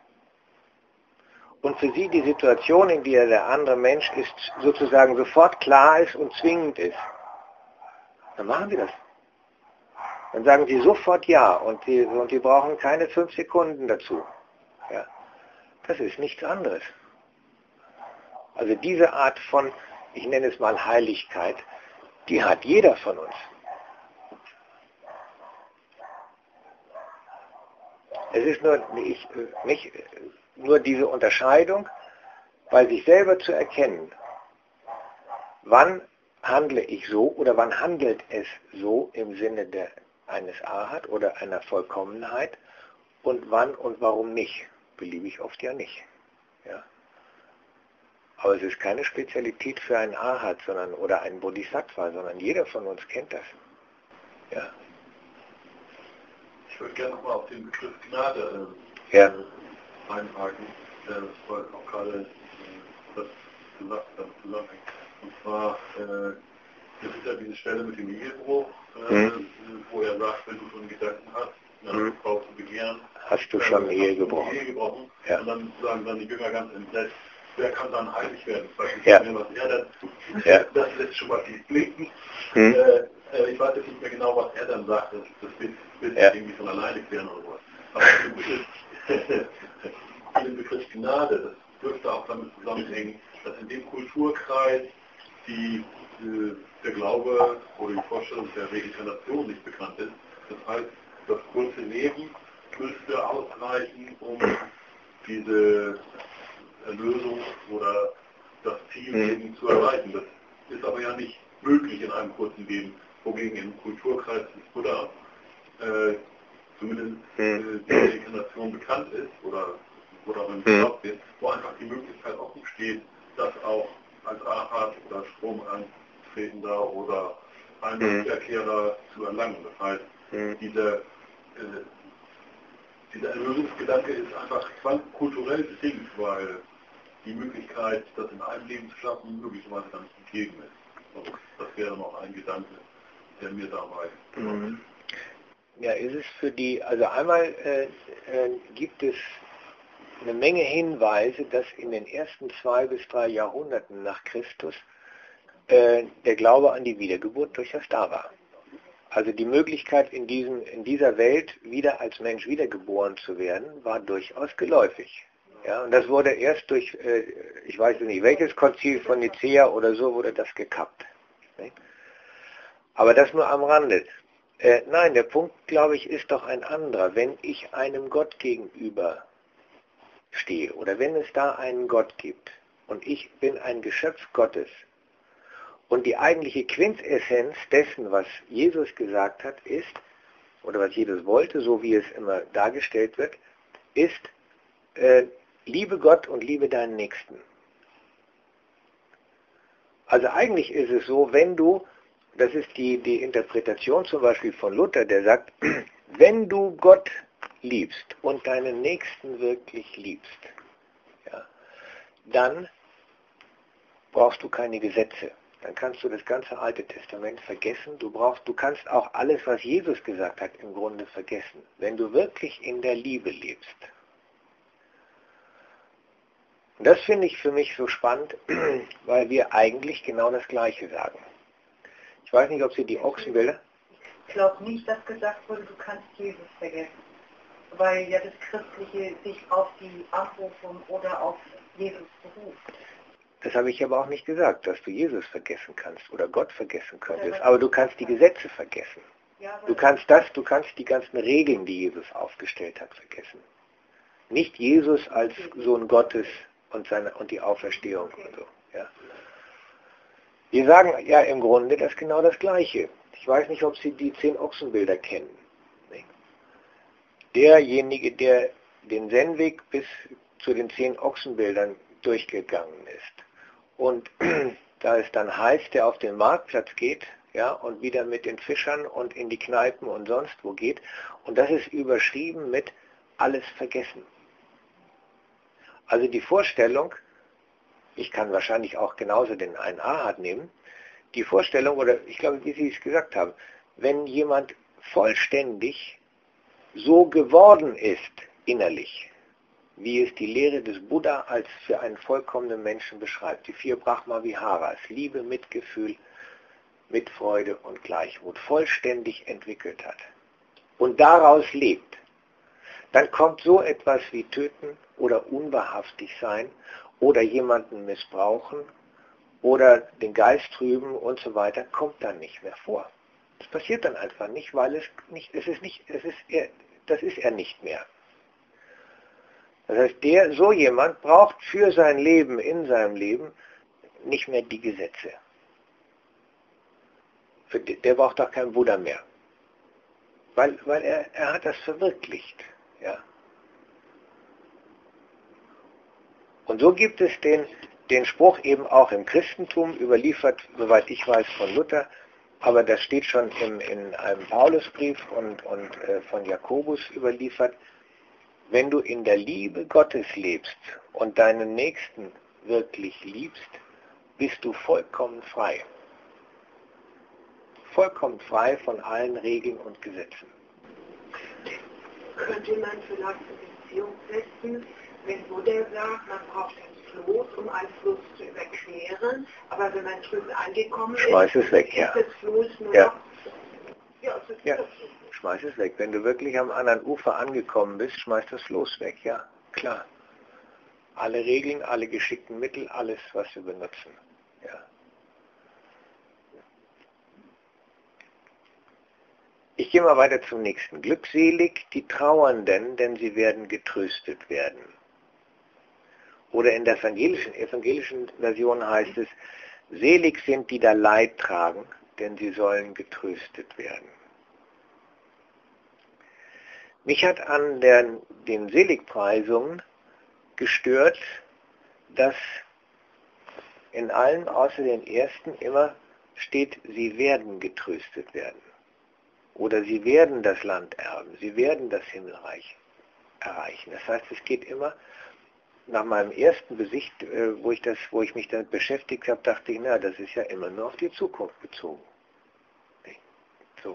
und für Sie die Situation, in der der andere Mensch ist, sozusagen sofort klar ist und zwingend ist, dann machen Sie das. Dann sagen Sie sofort Ja und Sie, und Sie brauchen keine fünf Sekunden dazu. Ja. Das ist nichts anderes. Also diese Art von, ich nenne es mal Heiligkeit, die hat jeder von uns. Es ist nur, ich, nicht, nur diese Unterscheidung, bei sich selber zu erkennen, wann handle ich so oder wann handelt es so im Sinne der, eines Arhat oder einer Vollkommenheit und wann und warum nicht. Beliebig oft ja nicht. Ja. Aber es ist keine Spezialität für einen Arhat sondern, oder einen Bodhisattva, sondern jeder von uns kennt das. Ja. Ich würde gerne nochmal auf den Begriff Gnade äh, ja. einhaken, der das vorhin auch gerade äh, das gesagt hat, zusammenhängt. Und zwar, äh, das ist ja diese Stelle mit dem Ehebruch, äh, mhm. wo er sagt, wenn du schon Gedanken hast, eine mhm. Frau zu begehren, hast du schon äh, Ehe gebrochen. Ehe gebrochen. Ja. Und dann sagen dann die Jünger ganz entsetzt, wer kann dann heilig werden? Das, ja. was er dann, ja. das lässt schon mal tief blinken. Mhm. Äh, ich weiß jetzt nicht mehr genau, was er dann sagt, das, das wird, wird ja. irgendwie von alleine klären oder was. Aber den Begriff, den Begriff Gnade, das dürfte auch damit zusammenhängen, dass in dem Kulturkreis die, äh, der Glaube oder die Vorstellung der Reinkarnation nicht bekannt ist. Das heißt, das kurze Leben müsste ausreichen, um diese Erlösung oder das Ziel mhm. zu erreichen. Das ist aber ja nicht möglich in einem kurzen Leben. wogegen im Kulturkreis des Buddha äh, zumindest äh, die Inkarnation bekannt ist oder, oder wenn geglaubt wird, wo einfach die Möglichkeit offen steht, das auch als Arhat oder Stromentretender oder Einsatzverkehrer zu erlangen. Das heißt, dieser, äh, dieser Erlösungsgedanke ist einfach kulturell bedingt, weil die Möglichkeit, das in einem Leben zu schaffen, möglicherweise dann nicht gegeben ist. Also das wäre noch ein Gedanke, der mir dabei kommt. Ja, ist es für die, also einmal äh, äh, gibt es eine Menge Hinweise, dass in den ersten zwei bis drei Jahrhunderten nach Christus äh, der Glaube an die Wiedergeburt durchaus da war. Also die Möglichkeit, in, diesem, in dieser Welt wieder als Mensch wiedergeboren zu werden, war durchaus geläufig. Ja, und das wurde erst durch, äh, ich weiß nicht, welches Konzil von Nicäa oder so, wurde das gekappt. Nicht? Aber das nur am Rande. Äh, nein, der Punkt, glaube ich, ist doch ein anderer. Wenn ich einem Gott gegenüber stehe oder wenn es da einen Gott gibt und ich bin ein Geschöpf Gottes und die eigentliche Quintessenz dessen, was Jesus gesagt hat, ist, oder was Jesus wollte, so wie es immer dargestellt wird, ist, äh, liebe Gott und liebe deinen Nächsten. Also eigentlich ist es so, wenn du, das ist die, die Interpretation zum Beispiel von Luther, der sagt, wenn du Gott liebst und deinen Nächsten wirklich liebst, ja, dann brauchst du keine Gesetze. Dann kannst du das ganze Alte Testament vergessen. Du brauchst, du kannst auch alles, was Jesus gesagt hat, im Grunde vergessen. Wenn du wirklich in der Liebe lebst. Und das finde ich für mich so spannend, weil wir eigentlich genau das Gleiche sagen. Ich weiß nicht, ob Sie die Ochsenbilder... Ich glaube nicht, dass gesagt wurde, du kannst Jesus vergessen. Weil ja das Christliche sich auf die Anrufung oder auf Jesus beruft. Das habe ich aber auch nicht gesagt, dass du Jesus vergessen kannst oder Gott vergessen könntest. Aber du kannst die Gesetze vergessen. Du kannst das, du kannst die ganzen Regeln, die Jesus aufgestellt hat, vergessen. Nicht Jesus als Sohn Gottes und seine und die Auferstehung und so. Ja. Wir sagen ja im Grunde das genau das Gleiche. Ich weiß nicht, ob Sie die zehn Ochsenbilder kennen. Derjenige, der den Zen-Weg bis zu den zehn Ochsenbildern durchgegangen ist und da es dann heißt, der auf den Marktplatz geht, ja, und wieder mit den Fischern und in die Kneipen und sonst wo geht, und das ist überschrieben mit alles vergessen. Also die Vorstellung, ich kann wahrscheinlich auch genauso den einen Ahad nehmen, die Vorstellung, oder ich glaube, wie Sie es gesagt haben, wenn jemand vollständig so geworden ist innerlich, wie es die Lehre des Buddha als für einen vollkommenen Menschen beschreibt, die vier Brahma-Viharas, Liebe, Mitgefühl, Mitfreude und Gleichmut, vollständig entwickelt hat und daraus lebt, dann kommt so etwas wie töten oder unwahrhaftig sein oder jemanden missbrauchen oder den Geist trüben und so weiter, kommt dann nicht mehr vor. Das passiert dann einfach nicht, weil es nicht, es ist nicht, es ist er, das ist er nicht mehr. Das heißt, der, so jemand braucht für sein Leben, in seinem Leben, nicht mehr die Gesetze. Für den, der braucht doch keinen Buddha mehr. Weil, weil er, er hat das verwirklicht. Ja. Und so gibt es den, den Spruch eben auch im Christentum, überliefert, soweit ich weiß, von Luther, aber das steht schon im, in einem Paulusbrief und, und äh, von Jakobus überliefert, wenn du in der Liebe Gottes lebst und deinen Nächsten wirklich liebst, bist du vollkommen frei. Vollkommen frei von allen Regeln und Gesetzen. Könnte man vielleicht eine Beziehung setzen, wenn Buddha sagt, man braucht ein Floß, um einen Fluss zu überqueren, aber wenn man drüben angekommen ist, schmeiß es weg, ja. ist das Floß nur Ja. noch... Ja, es ist Ja. das. Schmeiß es weg. Wenn du wirklich am anderen Ufer angekommen bist, schmeiß das Floß weg, ja, klar. Alle Regeln, alle geschickten Mittel, alles, was wir benutzen, ja. Ich gehe mal weiter zum nächsten. Glückselig die Trauernden, denn sie werden getröstet werden. Oder in der evangelischen, evangelischen Version heißt es, selig sind die da Leid tragen, denn sie sollen getröstet werden. Mich hat an der, den Seligpreisungen gestört, dass in allen außer den ersten immer steht, sie werden getröstet werden. Oder sie werden das Land erben, sie werden das Himmelreich erreichen. Das heißt, es geht immer, nach meinem ersten Besicht, wo ich, das, wo ich mich damit beschäftigt habe, dachte ich, na, das ist ja immer nur auf die Zukunft bezogen. So.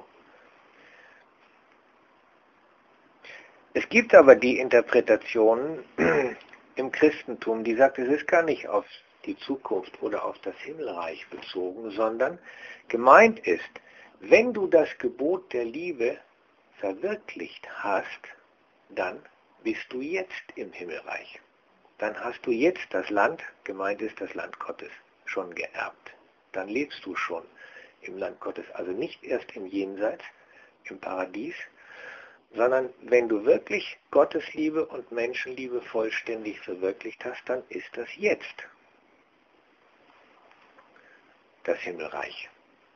Es gibt aber die Interpretationen im Christentum, die sagt, es ist gar nicht auf die Zukunft oder auf das Himmelreich bezogen, sondern gemeint ist, wenn du das Gebot der Liebe verwirklicht hast, dann bist du jetzt im Himmelreich. Dann hast du jetzt das Land, gemeint ist das Land Gottes, schon geerbt. Dann lebst du schon im Land Gottes, also nicht erst im Jenseits, im Paradies, sondern wenn du wirklich Gottes Liebe und Menschenliebe vollständig verwirklicht hast, dann ist das jetzt das Himmelreich.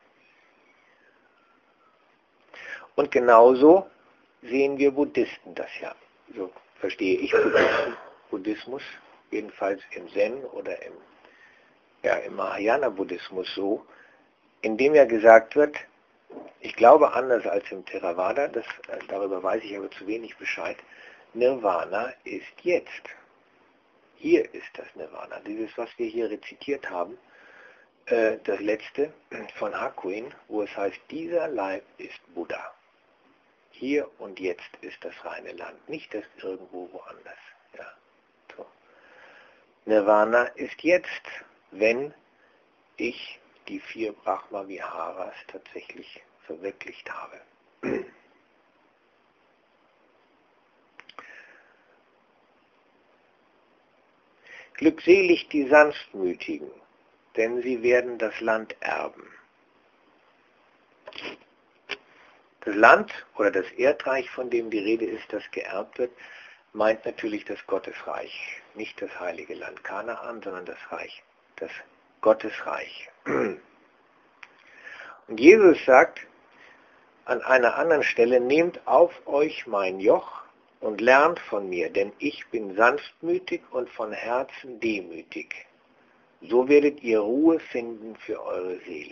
Und genauso sehen wir Buddhisten das ja. So verstehe ich Buddhisten, Buddhismus, jedenfalls im Zen oder im, ja, im Mahayana-Buddhismus so, in dem ja gesagt wird, ich glaube anders als im Theravada, das, darüber weiß ich aber zu wenig Bescheid, Nirvana ist jetzt. Hier ist das Nirvana. Dieses, was wir hier rezitiert haben, äh, das letzte von Hakuin, wo es heißt, dieser Leib ist Buddha. Hier und jetzt ist das reine Land, nicht das irgendwo woanders. Ja, so. Nirvana ist jetzt, wenn ich die vier Brahma-Viharas tatsächlich verwirklicht habe. Glückselig die Sanftmütigen, denn sie werden das Land erben. Das Land oder das Erdreich, von dem die Rede ist, das geerbt wird, meint natürlich das Gottesreich. Nicht das heilige Land Kanaan, sondern das Reich, das Gottesreich. Und Jesus sagt an einer anderen Stelle, nehmt auf euch mein Joch und lernt von mir, denn ich bin sanftmütig und von Herzen demütig. So werdet ihr Ruhe finden für eure Seele.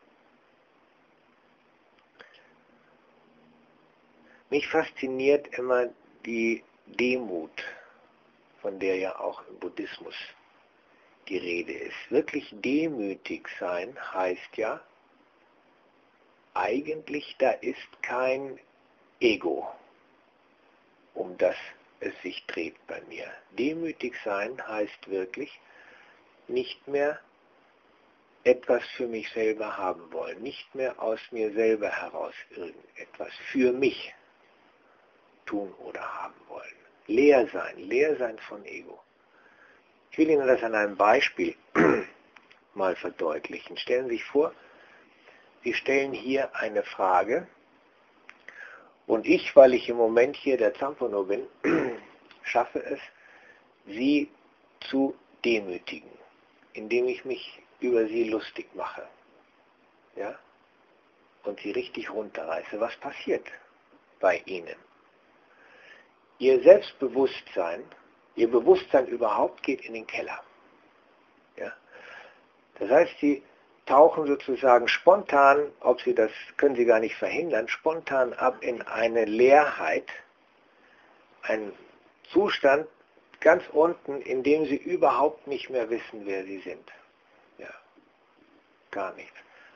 Mich fasziniert immer die Demut, von der ja auch im Buddhismus die Rede ist. Wirklich demütig sein heißt ja, eigentlich da ist kein Ego, um das es sich dreht bei mir. Demütig sein heißt wirklich, nicht mehr etwas für mich selber haben wollen, nicht mehr aus mir selber heraus irgendetwas für mich tun oder haben wollen. Leer sein, leer sein von Ego. Ich will Ihnen das an einem Beispiel mal verdeutlichen. Stellen Sie sich vor, Sie stellen hier eine Frage und ich, weil ich im Moment hier der Zampono bin, schaffe es, Sie zu demütigen, indem ich mich über Sie lustig mache, ja, und Sie richtig runterreiße. Was passiert bei Ihnen? Ihr Selbstbewusstsein, Ihr Bewusstsein überhaupt geht in den Keller. Ja? Das heißt, Sie tauchen sozusagen spontan, ob Sie das, können Sie gar nicht verhindern, spontan ab in eine Leerheit, einen Zustand ganz unten, in dem Sie überhaupt nicht mehr wissen, wer Sie sind. Ja, gar nichts.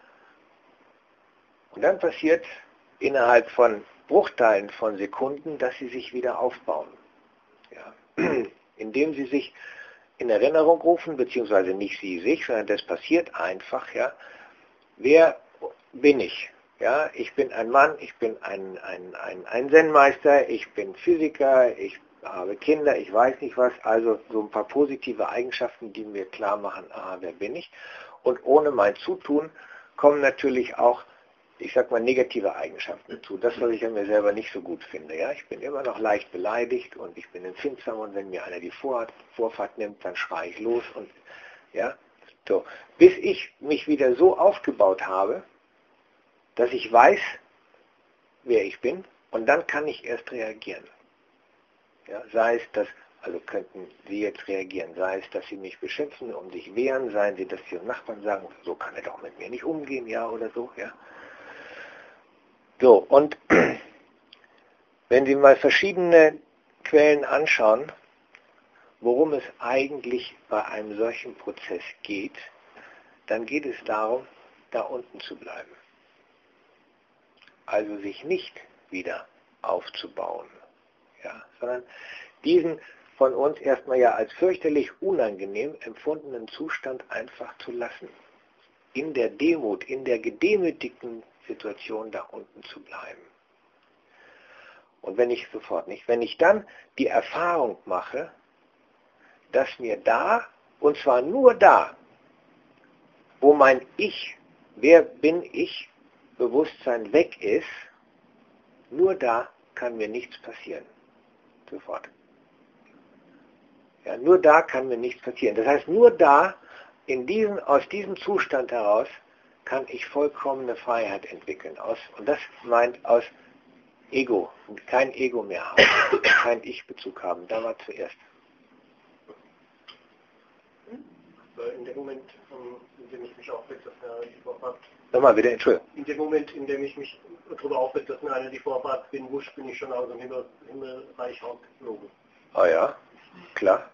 Und dann passiert innerhalb von Bruchteilen von Sekunden, dass sie sich wieder aufbauen. Ja. Indem sie sich in Erinnerung rufen, beziehungsweise nicht sie sich, sondern das passiert einfach. Ja. Wer bin ich? Ja, ich bin ein Mann, ich bin ein, ein, ein, ein Zen-Meister, ich bin Physiker, ich habe Kinder, ich weiß nicht was, also so ein paar positive Eigenschaften, die mir klar machen, aha, wer bin ich? Und ohne mein Zutun kommen natürlich auch, ich sag mal, negative Eigenschaften dazu. Das, was ich an mir selber nicht so gut finde. Ja? Ich bin immer noch leicht beleidigt und ich bin empfindsam und wenn mir einer die Vorfahrt, Vorfahrt nimmt, dann schreie ich los. Und, ja? So. Bis ich mich wieder so aufgebaut habe, dass ich weiß, wer ich bin, und dann kann ich erst reagieren. Ja, sei es, dass, also könnten Sie jetzt reagieren, sei es, dass Sie mich beschimpfen, um sich wehren, seien Sie, dass Sie Ihren Nachbarn sagen, so kann er doch mit mir nicht umgehen, ja oder so, ja. So, und wenn Sie mal verschiedene Quellen anschauen, worum es eigentlich bei einem solchen Prozess geht, dann geht es darum, da unten zu bleiben. Also sich nicht wieder aufzubauen, ja, sondern diesen von uns erstmal ja als fürchterlich unangenehm empfundenen Zustand einfach zu lassen. In der Demut, in der gedemütigten Situation da unten zu bleiben. Und wenn ich sofort nicht, wenn ich dann die Erfahrung mache, dass mir da, und zwar nur da, wo mein Ich, wer bin ich, Bewusstsein weg ist, nur da kann mir nichts passieren. Sofort. Ja, nur da kann mir nichts passieren. Das heißt, nur da, in diesem, aus diesem Zustand heraus, kann ich vollkommene Freiheit entwickeln. Aus, und das meint aus Ego, kein Ego mehr haben, kein Ich-Bezug haben. Da war zuerst. In dem Moment, in dem ich mich aufwecke, dass mir einer die Vorfahrt... Nochmal bitte, Entschuldigung. In dem Moment, in dem ich mich darüber aufwecke, dass mir einer die Vorfahrt bin, wusch, bin ich schon aus dem Himmel, Himmelreich rausgeflogen. Ah ja, klar.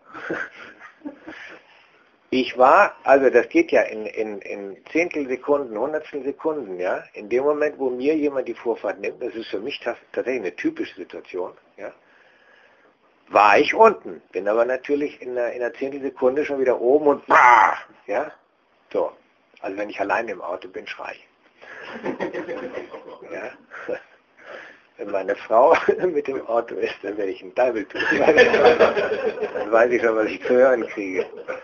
Ich war, also das geht ja in, in, in Zehntelsekunden, Hundertstel Sekunden, ja, in dem Moment, wo mir jemand die Vorfahrt nimmt, das ist für mich tatsächlich eine typische Situation, ja, war ich unten, bin aber natürlich in einer, in einer Zehntelsekunde schon wieder oben und bah, ja, so. Also wenn ich allein im Auto bin, schrei ich. Ja. Wenn meine Frau mit dem Auto ist, dann werde ich einen Teufel tun. Dann weiß ich schon, was ich zu hören kriege.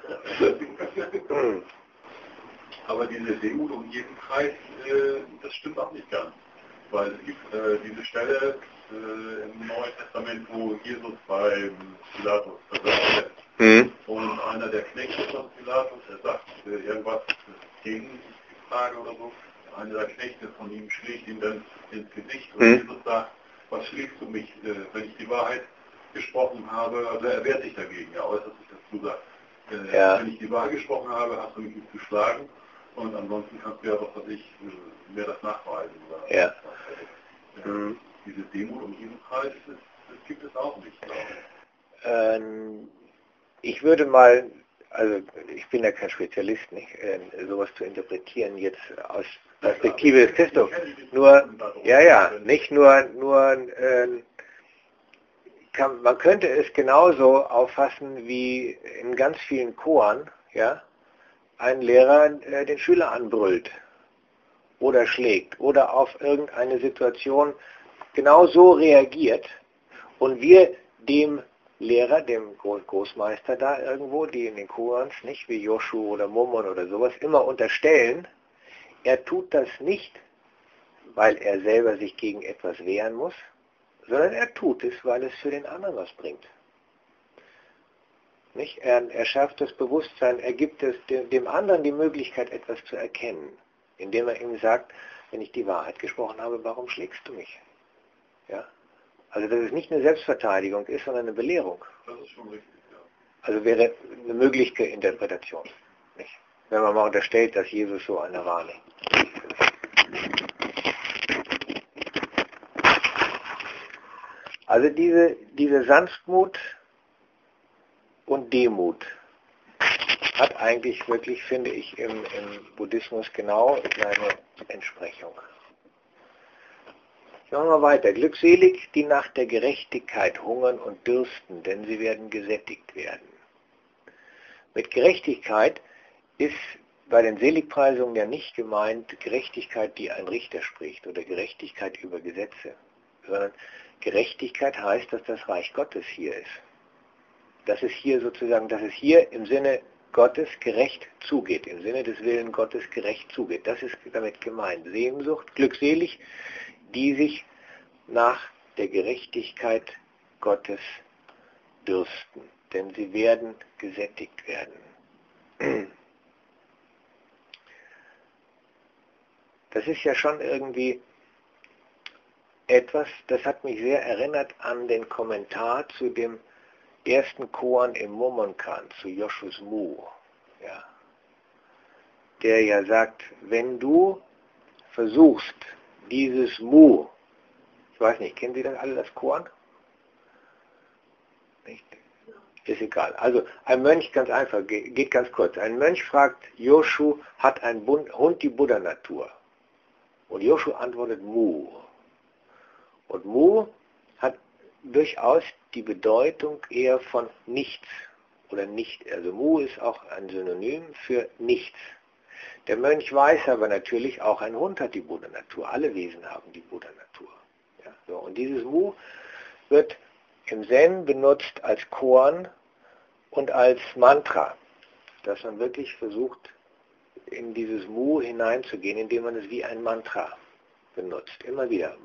Aber diese Demut um jeden Preis, äh, das stimmt auch nicht ganz. Weil es gibt äh, diese Stelle äh, im Neuen Testament, wo Jesus bei Pilatus versetzt wird. Mhm. Und einer der Knechte von Pilatus, der sagt äh, irgendwas gegen die Frage oder so. Einer der Knechte von ihm schlägt ihm dann ins Gesicht und mhm. Jesus sagt, was schlägst du mich, äh, wenn ich die Wahrheit gesprochen habe? Also er wehrt sich dagegen, er äußert sich dazu, sagt, äh, ja. Wenn ich die Wahrheit gesprochen habe, hast du mich nicht geschlagen und ansonsten kannst du ja doch, dass ich äh, mir das nachweisen. Oder ja. äh, mhm. Diese Demut um jeden Preis, das, das gibt es auch nicht. Ähm, ich würde mal, also ich bin ja kein Spezialist, nicht, äh, sowas zu interpretieren jetzt aus Perspektive des Christoph. Nur, ja, ja, nicht nur, nur, äh, kann, man könnte es genauso auffassen wie in ganz vielen Choren, ja, ein Lehrer äh, den Schüler anbrüllt oder schlägt oder auf irgendeine Situation genau so reagiert und wir dem Lehrer, dem Großmeister da irgendwo, die in den Chorens, nicht wie Joshu oder Momon oder sowas, immer unterstellen, er tut das nicht, weil er selber sich gegen etwas wehren muss, sondern er tut es, weil es für den anderen was bringt. Nicht? Er, er schärft das Bewusstsein, er gibt es dem, dem anderen die Möglichkeit, etwas zu erkennen, indem er ihm sagt, wenn ich die Wahrheit gesprochen habe, warum schlägst du mich? Ja? Also dass es nicht eine Selbstverteidigung ist, sondern eine Belehrung. Das ist schon richtig, ja. Also wäre eine mögliche Interpretation. Nicht? Wenn man mal unterstellt, dass Jesus so einer war. Nicht? Also diese, diese Sanftmut und Demut hat eigentlich wirklich, finde ich, im, im Buddhismus genau seine Entsprechung. Machen wir weiter. Glückselig, die nach der Gerechtigkeit hungern und dürsten, denn sie werden gesättigt werden. Mit Gerechtigkeit ist bei den Seligpreisungen ja nicht gemeint Gerechtigkeit, die ein Richter spricht oder Gerechtigkeit über Gesetze, sondern Gerechtigkeit heißt, dass das Reich Gottes hier ist. Dass es hier sozusagen, dass es hier im Sinne Gottes gerecht zugeht, im Sinne des Willens Gottes gerecht zugeht. Das ist damit gemeint. Sehnsucht, glückselig, die sich nach der Gerechtigkeit Gottes dürsten, denn sie werden gesättigt werden. das ist ja schon irgendwie etwas, das hat mich sehr erinnert an den Kommentar zu dem ersten Koan im Mormonkan, zu Joshus Mu, ja, der ja sagt, wenn du versuchst, dieses Mu, ich weiß nicht, kennen Sie das alle, das Koan? Nicht? Ist egal. Also ein Mönch, ganz einfach, geht ganz kurz. Ein Mönch fragt Joshu, hat ein Hund die Buddha-Natur? Und Joshu antwortet Mu. Und Mu hat durchaus die Bedeutung eher von nichts oder nicht. Also Mu ist auch ein Synonym für nichts. Der Mönch weiß aber natürlich, auch ein Hund hat die Buddha-Natur. Alle Wesen haben die Buddha-Natur. Ja, so. Und dieses Mu wird im Zen benutzt als Koan und als Mantra, dass man wirklich versucht, in dieses Mu hineinzugehen, indem man es wie ein Mantra benutzt. Immer wieder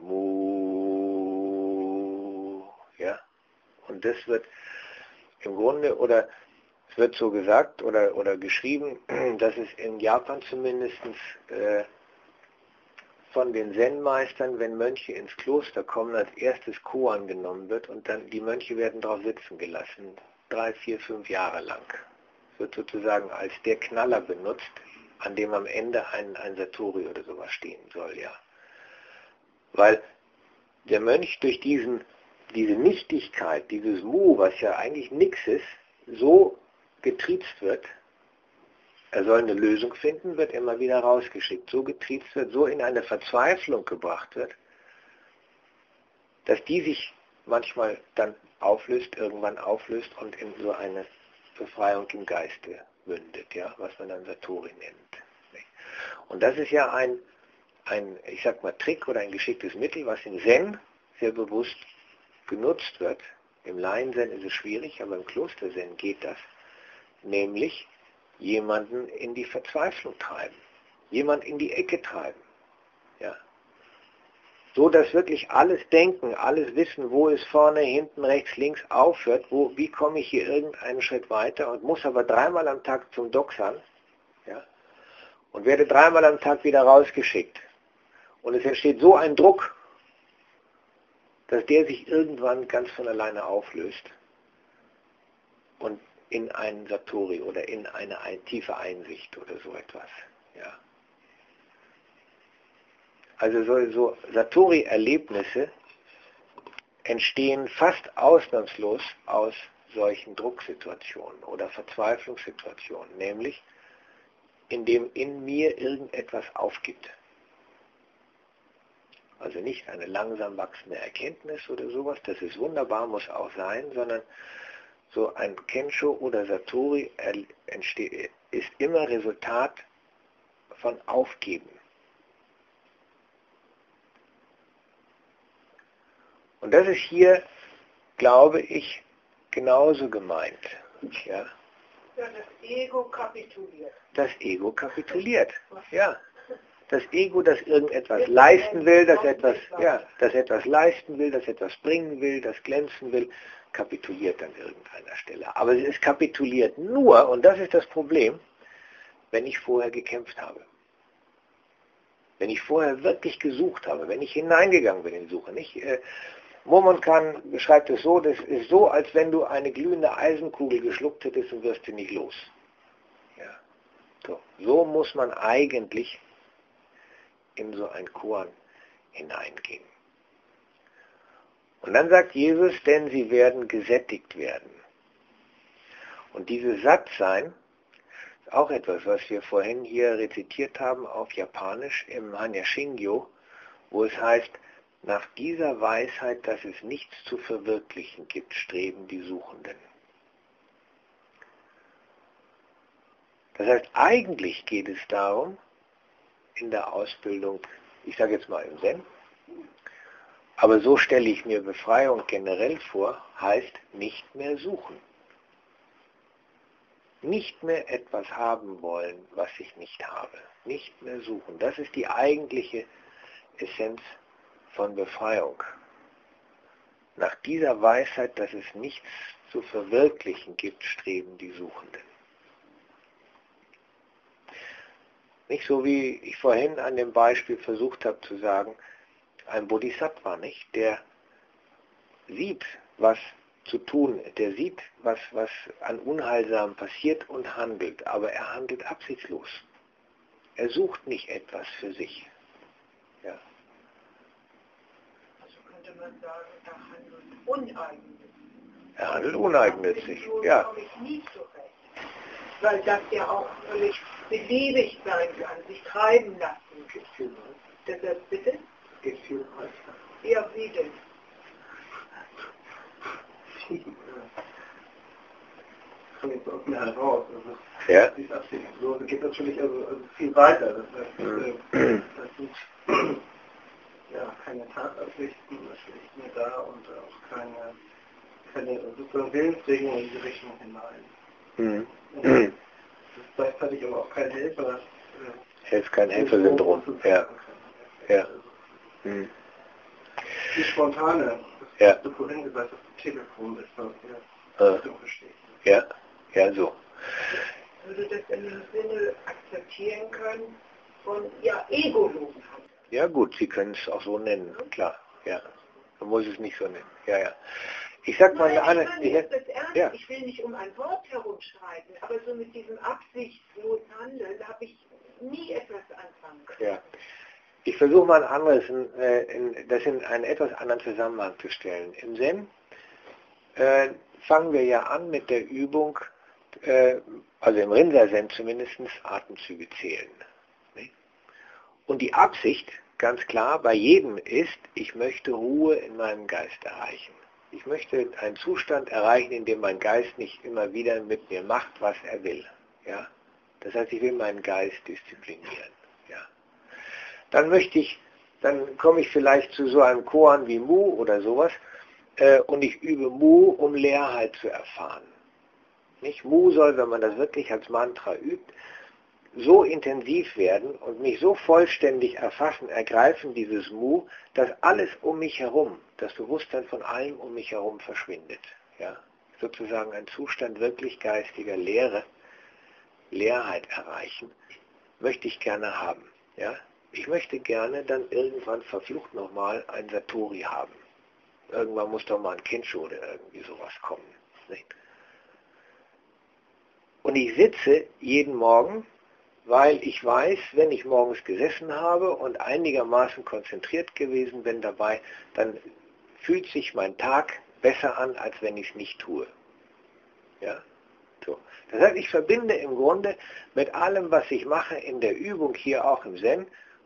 Mu, ja. Und das wird im Grunde, oder es wird so gesagt oder, oder geschrieben, dass es in Japan zumindest äh, von den Zen-Meistern, wenn Mönche ins Kloster kommen, als erstes Koan genommen wird und dann die Mönche werden drauf sitzen gelassen, drei, vier, fünf Jahre lang. Es wird sozusagen als der Knaller benutzt, an dem am Ende ein, ein Satori oder sowas stehen soll, ja. Weil der Mönch durch diesen, diese Nichtigkeit, dieses Mu, was ja eigentlich nichts ist, so getriezt wird, er soll eine Lösung finden, wird immer wieder rausgeschickt, so getriezt wird, so in eine Verzweiflung gebracht wird, dass die sich manchmal dann auflöst, irgendwann auflöst und in so eine Befreiung im Geiste mündet, ja, was man dann Satori nennt. Und das ist ja ein, ein, ich sag mal, Trick oder ein geschicktes Mittel, was in Zen sehr bewusst genutzt wird. Im Laien-Zen ist es schwierig, aber im Kloster-Zen geht das. Nämlich jemanden in die Verzweiflung treiben, jemand in die Ecke treiben. Ja. So, dass wirklich alles Denken, alles Wissen, wo es vorne, hinten, rechts, links aufhört, wo, wie komme ich hier irgendeinen Schritt weiter und muss aber dreimal am Tag zum Doxan, ja, und werde dreimal am Tag wieder rausgeschickt. Und es entsteht so ein Druck, dass der sich irgendwann ganz von alleine auflöst und in einen Satori oder in eine, eine tiefe Einsicht oder so etwas. Ja. Also so, so Satori-Erlebnisse entstehen fast ausnahmslos aus solchen Drucksituationen oder Verzweiflungssituationen, nämlich indem in mir irgendetwas aufgibt. Also nicht eine langsam wachsende Erkenntnis oder sowas, das ist wunderbar, muss auch sein, sondern so ein Kensho oder Satori entsteht, ist immer Resultat von Aufgeben. Und das ist hier, glaube ich, genauso gemeint. Ja. Ja, das Ego kapituliert. Das Ego kapituliert, ja. Das Ego, das irgendetwas leisten will, das etwas, ja, das etwas leisten will, das etwas bringen will, das glänzen will, kapituliert an irgendeiner Stelle. Aber es kapituliert nur, und das ist das Problem, wenn ich vorher gekämpft habe. Wenn ich vorher wirklich gesucht habe, wenn ich hineingegangen bin in die Suche. Nicht? Äh, Mormonkan beschreibt es so, das ist so, als wenn du eine glühende Eisenkugel geschluckt hättest und wirst sie nicht los. Ja. So, so muss man eigentlich in so ein Koan hineingehen. Und dann sagt Jesus, denn sie werden gesättigt werden. Und dieses Sattsein ist auch etwas, was wir vorhin hier rezitiert haben auf Japanisch im Hanya Shingyo, wo es heißt, nach dieser Weisheit, dass es nichts zu verwirklichen gibt, streben die Suchenden. Das heißt, eigentlich geht es darum, in der Ausbildung, ich sage jetzt mal im Zen, aber so stelle ich mir Befreiung generell vor, heißt nicht mehr suchen. Nicht mehr etwas haben wollen, was ich nicht habe. Nicht mehr suchen. Das ist die eigentliche Essenz von Befreiung. Nach dieser Weisheit, dass es nichts zu verwirklichen gibt, streben die Suchenden. Nicht so wie ich vorhin an dem Beispiel versucht habe zu sagen, ein Bodhisattva, nicht, der sieht, was zu tun, der sieht, was, was an Unheilsam passiert und handelt, aber er handelt absichtslos. Er sucht nicht etwas für sich. Ja. Also könnte man sagen, er handelt uneigennützig. Er handelt uneigennützig, ja. Das komme ich nicht so recht. Weil das ja auch völlig beliebig sein kann, sich treiben lassen. Geht viel weiter. Das bitte? Geht viel weiter. Ja, wie denn? Kommt jetzt aus mir heraus. Also, Ja. dieses Absichtslose geht natürlich also, also viel weiter. Das heißt, mhm. äh, das sind ja, keine Tatabsichten natürlich mehr da und auch keine, keine sozusagen Willensregung in diese Richtung hinein. Mhm. Und das ist gleichzeitig aber auch kein Helfer. Er ist kein Helfersyndrom. Ja. Ja. Mhm. Die spontane, das ja. hast du vorhin gesagt, das Telefon ist das, ja. Ja. Ja, ja, so. Würde das in dem Sinne akzeptieren können von, ja, Ego-Losen. Ja gut, Sie können es auch so nennen, klar, ja. Man muss es nicht so nennen, ja, ja. Ich sag mal eine andere... Ich, meine, das ernst. Ja. Ich will nicht um ein Wort herumstreiten, aber so mit diesem absichtslosen Handeln habe ich nie etwas anfangen können. Ja. Ich versuche mal ein anderes, äh, in, das in einen etwas anderen Zusammenhang zu stellen. Im Zen äh, fangen wir ja an mit der Übung, äh, also im Rinzai-Zen zumindest, Atemzüge zählen. Nicht? Und die Absicht, ganz klar, bei jedem ist, ich möchte Ruhe in meinem Geist erreichen. Ich möchte einen Zustand erreichen, in dem mein Geist nicht immer wieder mit mir macht, was er will. Ja? Das heißt, ich will meinen Geist disziplinieren. Ja? Dann möchte ich, dann komme ich vielleicht zu so einem Koan wie Mu oder sowas, äh, und ich übe Mu, um Leerheit zu erfahren. Nicht? Mu soll, wenn man das wirklich als Mantra übt, so intensiv werden und mich so vollständig erfassen, ergreifen, dieses Mu, dass alles um mich herum, das Bewusstsein von allem um mich herum verschwindet. Ja? Sozusagen ein Zustand wirklich geistiger Leere, Leerheit erreichen, möchte ich gerne haben. Ja? Ich möchte gerne dann irgendwann verflucht nochmal ein Satori haben. Irgendwann muss doch mal ein Kensho oder irgendwie sowas kommen. Nicht? Und ich sitze jeden Morgen, weil ich weiß, wenn ich morgens gesessen habe und einigermaßen konzentriert gewesen bin dabei, dann fühlt sich mein Tag besser an, als wenn ich es nicht tue. Ja? So. Das heißt, ich verbinde im Grunde mit allem, was ich mache in der Übung, hier auch im Zen,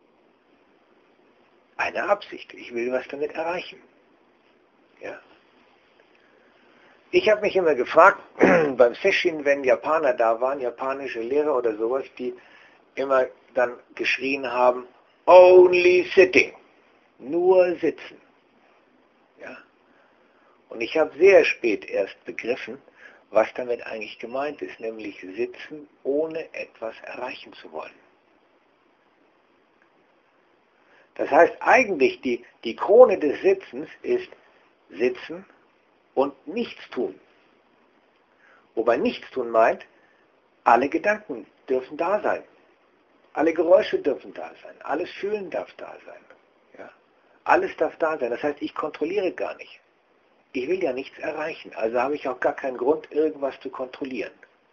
eine Absicht. Ich will was damit erreichen. Ja? Ich habe mich immer gefragt, beim Sesshin, wenn Japaner da waren, japanische Lehrer oder sowas, die immer dann geschrien haben, only sitting, nur sitzen. Ja? Und ich habe sehr spät erst begriffen, was damit eigentlich gemeint ist, nämlich sitzen, ohne etwas erreichen zu wollen. Das heißt eigentlich, die, die Krone des Sitzens ist Sitzen und nichts tun. Wobei nichts tun meint, alle Gedanken dürfen da sein. Alle Geräusche dürfen da sein. Alles Fühlen darf da sein. Ja? Alles darf da sein. Das heißt, ich kontrolliere gar nicht. Ich will ja nichts erreichen. Also habe ich auch gar keinen Grund, irgendwas zu kontrollieren.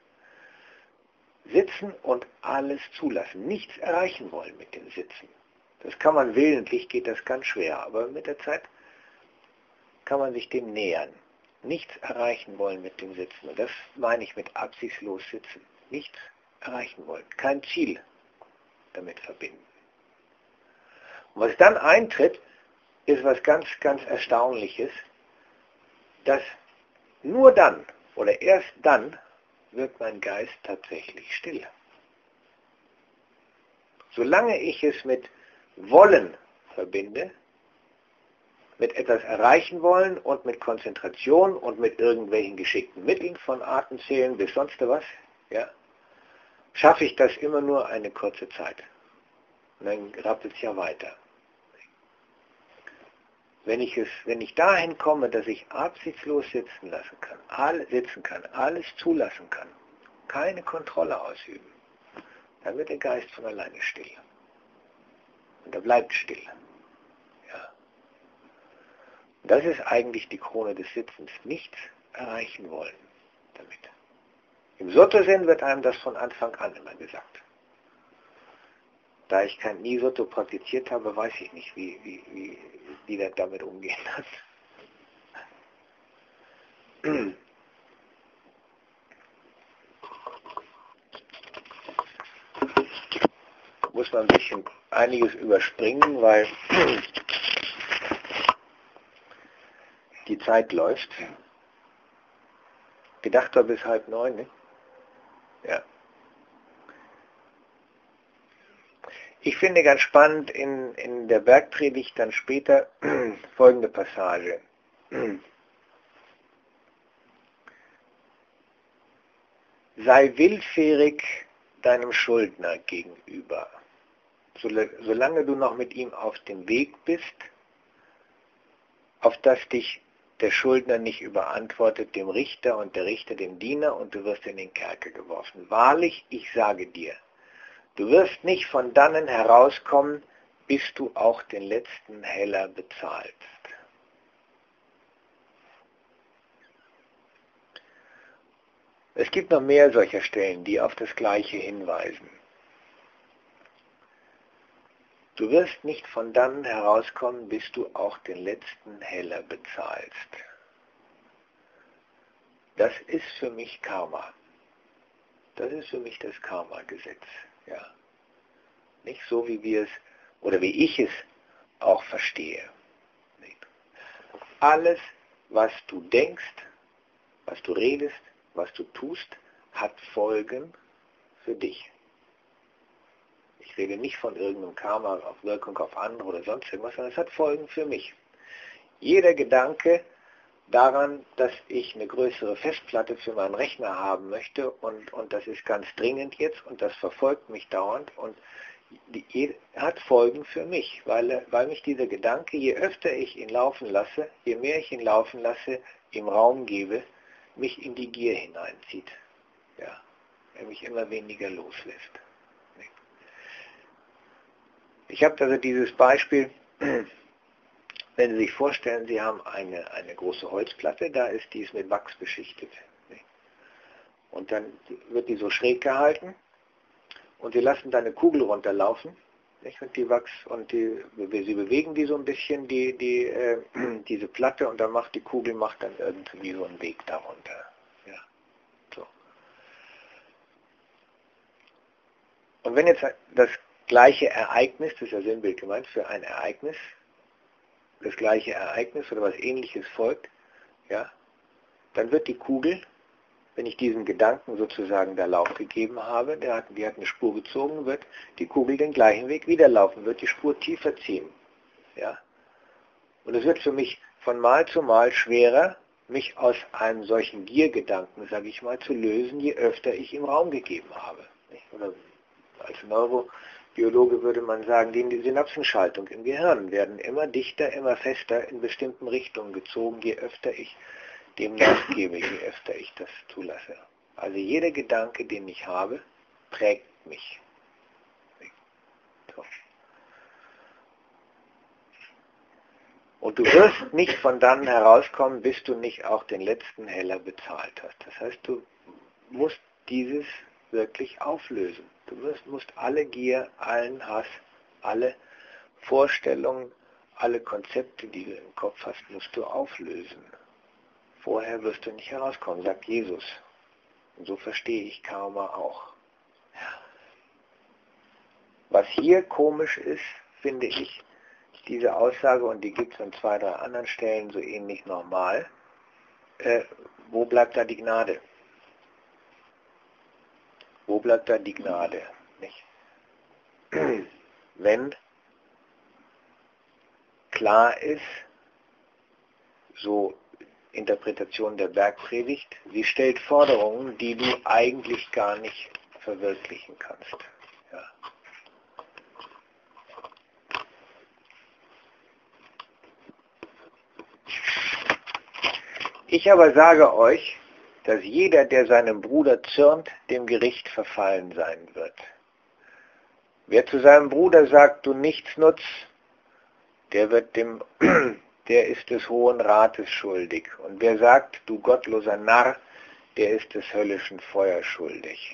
Sitzen und alles zulassen. Nichts erreichen wollen mit dem Sitzen. Das kann man willentlich, geht das ganz schwer. Aber mit der Zeit kann man sich dem nähern. Nichts erreichen wollen mit dem Sitzen. Und das meine ich mit absichtslos sitzen. Nichts erreichen wollen. Kein Ziel damit verbinden. Und was dann eintritt, ist was ganz, ganz Erstaunliches, dass nur dann oder erst dann wird mein Geist tatsächlich still. Solange ich es mit Wollen verbinde, mit etwas erreichen wollen und mit Konzentration und mit irgendwelchen geschickten Mitteln von Atemzählen bis sonst was, ja, schaffe ich das immer nur eine kurze Zeit. Und dann rappelt es ja weiter. Wenn ich, es, wenn ich dahin komme, dass ich absichtslos sitzen lassen kann, all, sitzen kann, alles zulassen kann, keine Kontrolle ausüben, dann wird der Geist von alleine still. Und er bleibt still. Ja. Das ist eigentlich die Krone des Sitzens. Nichts erreichen wollen damit. Im Soto-Zen wird einem das von Anfang an immer gesagt. Da ich kein Nie-Soto praktiziert habe, weiß ich nicht, wie, wie, wie, wie das damit umgehen hat. Muss man ein bisschen einiges überspringen, weil die Zeit läuft. Gedacht war bis halb neun, ne? Ja. Ich finde ganz spannend in, in der Bergpredigt dann später folgende Passage. Sei willfährig deinem Schuldner gegenüber, solange du noch mit ihm auf dem Weg bist, auf dass dich der Schuldner nicht überantwortet dem Richter und der Richter dem Diener und du wirst in den Kerker geworfen. Wahrlich, ich sage dir, du wirst nicht von dannen herauskommen, bis du auch den letzten Heller bezahlst. Es gibt noch mehr solcher Stellen, die auf das Gleiche hinweisen. Du wirst nicht von dannen herauskommen, bis du auch den letzten Heller bezahlst. Das ist für mich Karma. Das ist für mich das Karma-Gesetz. Ja. Nicht so, wie wir es, oder wie ich es auch verstehe. Alles, was du denkst, was du redest, was du tust, hat Folgen für dich. Ich rede nicht von irgendeinem Karma auf Wirkung auf andere oder sonst irgendwas, sondern es hat Folgen für mich. Jeder Gedanke daran, dass ich eine größere Festplatte für meinen Rechner haben möchte und, und das ist ganz dringend jetzt und das verfolgt mich dauernd und die, hat Folgen für mich, weil, weil mich dieser Gedanke, je öfter ich ihn laufen lasse, je mehr ich ihn laufen lasse, ihm Raum gebe, mich in die Gier hineinzieht. Ja, er mich immer weniger loslässt. Ich habe also dieses Beispiel, wenn Sie sich vorstellen, Sie haben eine, eine große Holzplatte, da ist die ist mit Wachs beschichtet. Und dann wird die so schräg gehalten und Sie lassen da eine Kugel runterlaufen. Und die Wachs und die, Sie bewegen die so ein bisschen, die, die, äh, diese Platte, und dann macht die Kugel macht dann irgendwie so einen Weg darunter. Ja. So. Und wenn jetzt das gleiche Ereignis, das ist ja Sinnbild gemeint, für ein Ereignis, das gleiche Ereignis oder was Ähnliches folgt, ja, dann wird die Kugel, wenn ich diesen Gedanken sozusagen da Lauf gegeben habe, der hat, die hat eine Spur gezogen, wird die Kugel den gleichen Weg wieder laufen, wird die Spur tiefer ziehen. Ja? Und es wird für mich von Mal zu Mal schwerer, mich aus einem solchen Giergedanken, sage ich mal, zu lösen, je öfter ich ihm Raum gegeben habe. Oder als Neurobiologe würde man sagen, die Synapsenschaltung im Gehirn werden immer dichter, immer fester in bestimmten Richtungen gezogen, je öfter ich dem nachgebe, je öfter ich das zulasse. Also jeder Gedanke, den ich habe, prägt mich. So. Und du wirst nicht von dann herauskommen, bis du nicht auch den letzten Heller bezahlt hast. Das heißt, du musst dieses wirklich auflösen. Du musst, musst alle Gier, allen Hass, alle Vorstellungen, alle Konzepte, die du im Kopf hast, musst du auflösen. Vorher wirst du nicht herauskommen, sagt Jesus. Und so verstehe ich Karma auch. Was hier komisch ist, finde ich, diese Aussage, und die gibt es an zwei, drei anderen Stellen so ähnlich nochmal, äh, wo bleibt da die Gnade? Wo bleibt da die Gnade? Nicht? Wenn klar ist, so Interpretation der Bergpredigt, sie stellt Forderungen, die du eigentlich gar nicht verwirklichen kannst. Ja. Ich aber sage euch, dass jeder, der seinem Bruder zürnt, dem Gericht verfallen sein wird. Wer zu seinem Bruder sagt, du Nichtsnutz, der wird dem, der ist des Hohen Rates schuldig. Und wer sagt, du gottloser Narr, der ist des höllischen Feuers schuldig.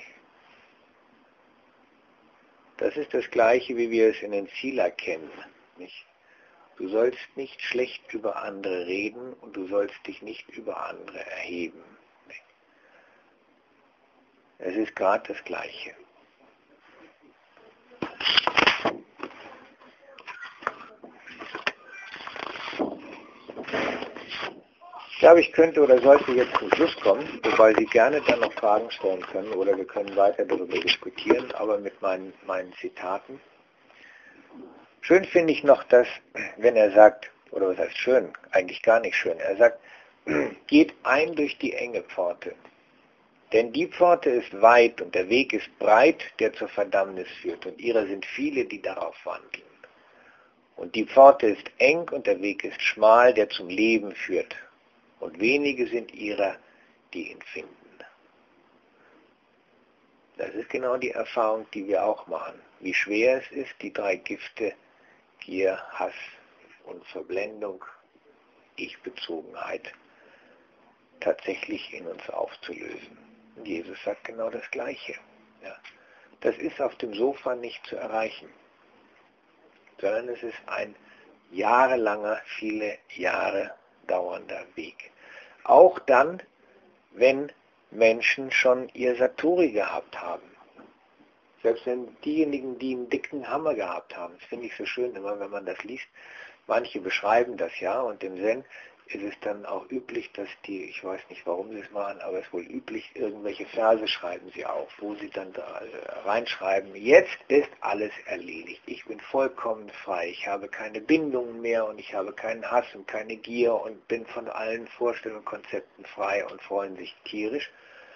Das ist das Gleiche, wie wir es in den Sila kennen. Nicht? Du sollst nicht schlecht über andere reden und du sollst dich nicht über andere erheben. Nicht? Es ist gerade das Gleiche. Ich glaube, ich könnte oder sollte jetzt zum Schluss kommen, wobei Sie gerne dann noch Fragen stellen können oder wir können weiter darüber diskutieren, aber mit meinen, meinen Zitaten. Schön finde ich noch, dass, wenn er sagt, oder was heißt schön, eigentlich gar nicht schön, er sagt, geht ein durch die enge Pforte. Denn die Pforte ist weit und der Weg ist breit, der zur Verdammnis führt und ihrer sind viele, die darauf wandeln. Und die Pforte ist eng und der Weg ist schmal, der zum Leben führt. Und wenige sind ihrer, die ihn finden. Das ist genau die Erfahrung, die wir auch machen. Wie schwer es ist, die drei Gifte, Gier, Hass und Verblendung, Ich-Bezogenheit, tatsächlich in uns aufzulösen. Und Jesus sagt genau das Gleiche. Ja. Das ist auf dem Sofa nicht zu erreichen, sondern es ist ein jahrelanger, viele Jahre dauernder Weg. Auch dann, wenn Menschen schon ihr Satori gehabt haben. Selbst wenn diejenigen, die einen dicken Hammer gehabt haben, das finde ich so schön immer, wenn man das liest, manche beschreiben das ja und im Zen ist es dann auch üblich, dass die, ich weiß nicht, warum sie es machen, aber es ist wohl üblich, irgendwelche Verse schreiben sie auf, wo sie dann da reinschreiben, jetzt ist alles erledigt, ich bin vollkommen frei, ich habe keine Bindungen mehr und ich habe keinen Hass und keine Gier und bin von allen Vorstellungen und Konzepten frei und freuen sich tierisch.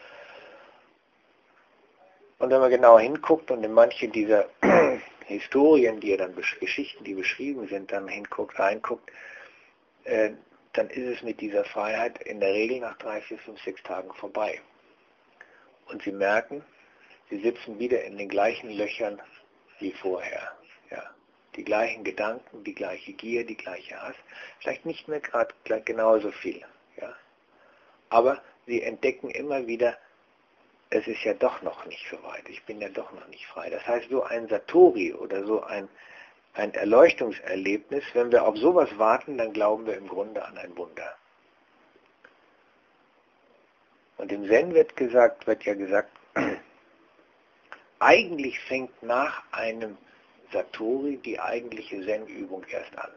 Und wenn man genauer hinguckt und in manche dieser Historien, die ja dann, Geschichten, die beschrieben sind, dann hinguckt, reinguckt, äh, dann ist es mit dieser Freiheit in der Regel nach drei, vier, fünf, sechs Tagen vorbei. Und sie merken, sie sitzen wieder in den gleichen Löchern wie vorher. Ja. Die gleichen Gedanken, die gleiche Gier, die gleiche Hass. Vielleicht nicht mehr gerade genauso viel. Ja. Aber sie entdecken immer wieder, es ist ja doch noch nicht so weit. Ich bin ja doch noch nicht frei. Das heißt, so ein Satori oder so ein Ein Erleuchtungserlebnis, wenn wir auf sowas warten, dann glauben wir im Grunde an ein Wunder. Und im Zen wird gesagt, wird ja gesagt, eigentlich fängt nach einem Satori die eigentliche Zen-Übung erst an.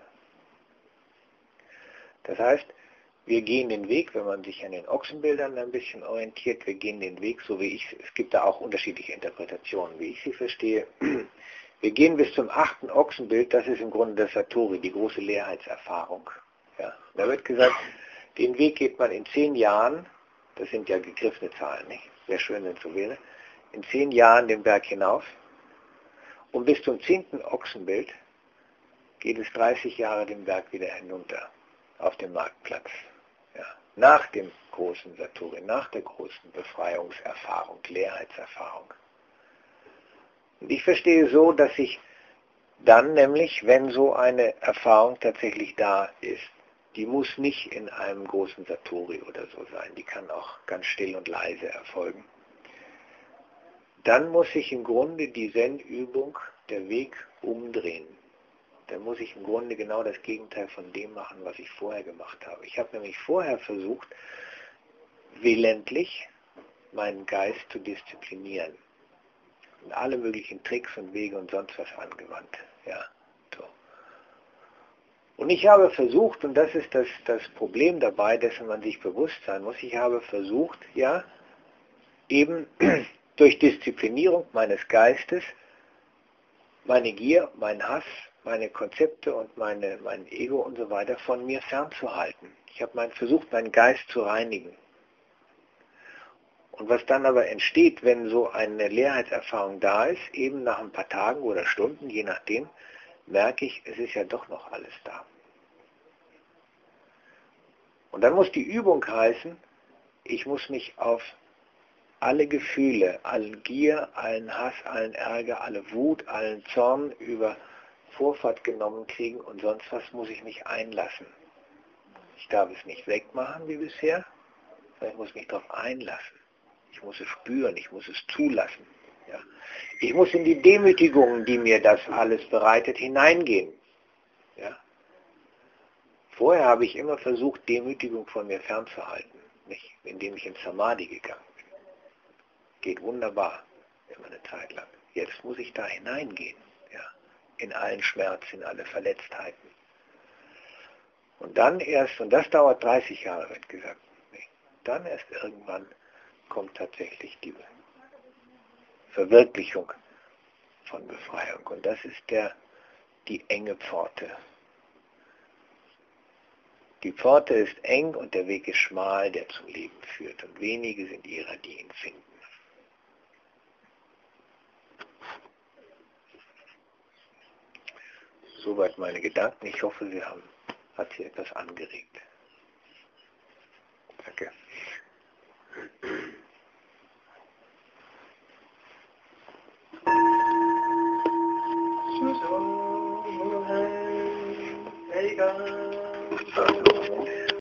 Das heißt, wir gehen den Weg, wenn man sich an den Ochsenbildern ein bisschen orientiert, wir gehen den Weg, so wie ich, es gibt da auch unterschiedliche Interpretationen, wie ich sie verstehe. Wir gehen bis zum achten Ochsenbild, das ist im Grunde das Satori, die große Leerheitserfahrung. Ja. Da wird gesagt, den Weg geht man in zehn Jahren, das sind ja gegriffene Zahlen, nicht? Wäre schön, wenn es so wäre, in zehn Jahren den Berg hinauf und bis zum zehnten Ochsenbild geht es dreißig Jahre den Berg wieder hinunter auf dem Marktplatz. Ja. Nach dem großen Satori, nach der großen Befreiungserfahrung, Leerheitserfahrung. Und ich verstehe so, dass ich dann nämlich, wenn so eine Erfahrung tatsächlich da ist, die muss nicht in einem großen Satori oder so sein, die kann auch ganz still und leise erfolgen. Dann muss ich im Grunde die Zen-Übung, der Weg, umdrehen. Dann muss ich im Grunde genau das Gegenteil von dem machen, was ich vorher gemacht habe. Ich habe nämlich vorher versucht, willentlich meinen Geist zu disziplinieren. Und alle möglichen Tricks und Wege und sonst was angewandt. Ja, so. Und ich habe versucht, und das ist das, das Problem dabei, dessen man sich bewusst sein muss, ich habe versucht, ja, eben durch Disziplinierung meines Geistes meine Gier, meinen Hass, meine Konzepte und meine, mein Ego und so weiter von mir fernzuhalten. Ich habe mein, versucht, meinen Geist zu reinigen. Und was dann aber entsteht, wenn so eine Leerheitserfahrung da ist, eben nach ein paar Tagen oder Stunden, je nachdem, merke ich, es ist ja doch noch alles da. Und dann muss die Übung heißen, ich muss mich auf alle Gefühle, allen Gier, allen Hass, allen Ärger, alle Wut, allen Zorn über Vorfahrt genommen kriegen und sonst was muss ich mich einlassen. Ich darf es nicht wegmachen wie bisher, sondern ich muss mich darauf einlassen. Ich muss es spüren, ich muss es zulassen. Ja. Ich muss in die Demütigung, die mir das alles bereitet, hineingehen. Ja. Vorher habe ich immer versucht, Demütigung von mir fernzuhalten, nicht? Indem ich in Samadhi gegangen bin. Geht wunderbar, immer eine Zeit lang. Jetzt muss ich da hineingehen, ja, in allen Schmerz, in alle Verletztheiten. Und dann erst, und das dauert dreißig Jahre, wird gesagt, nee, dann erst irgendwann kommt tatsächlich die Verwirklichung von Befreiung. Und das ist der, die enge Pforte. Die Pforte ist eng und der Weg ist schmal, der zum Leben führt. Und wenige sind ihrer, die ihn finden. Soweit meine Gedanken. Ich hoffe, Sie haben, hat Sie etwas angeregt. Danke. Hey guys.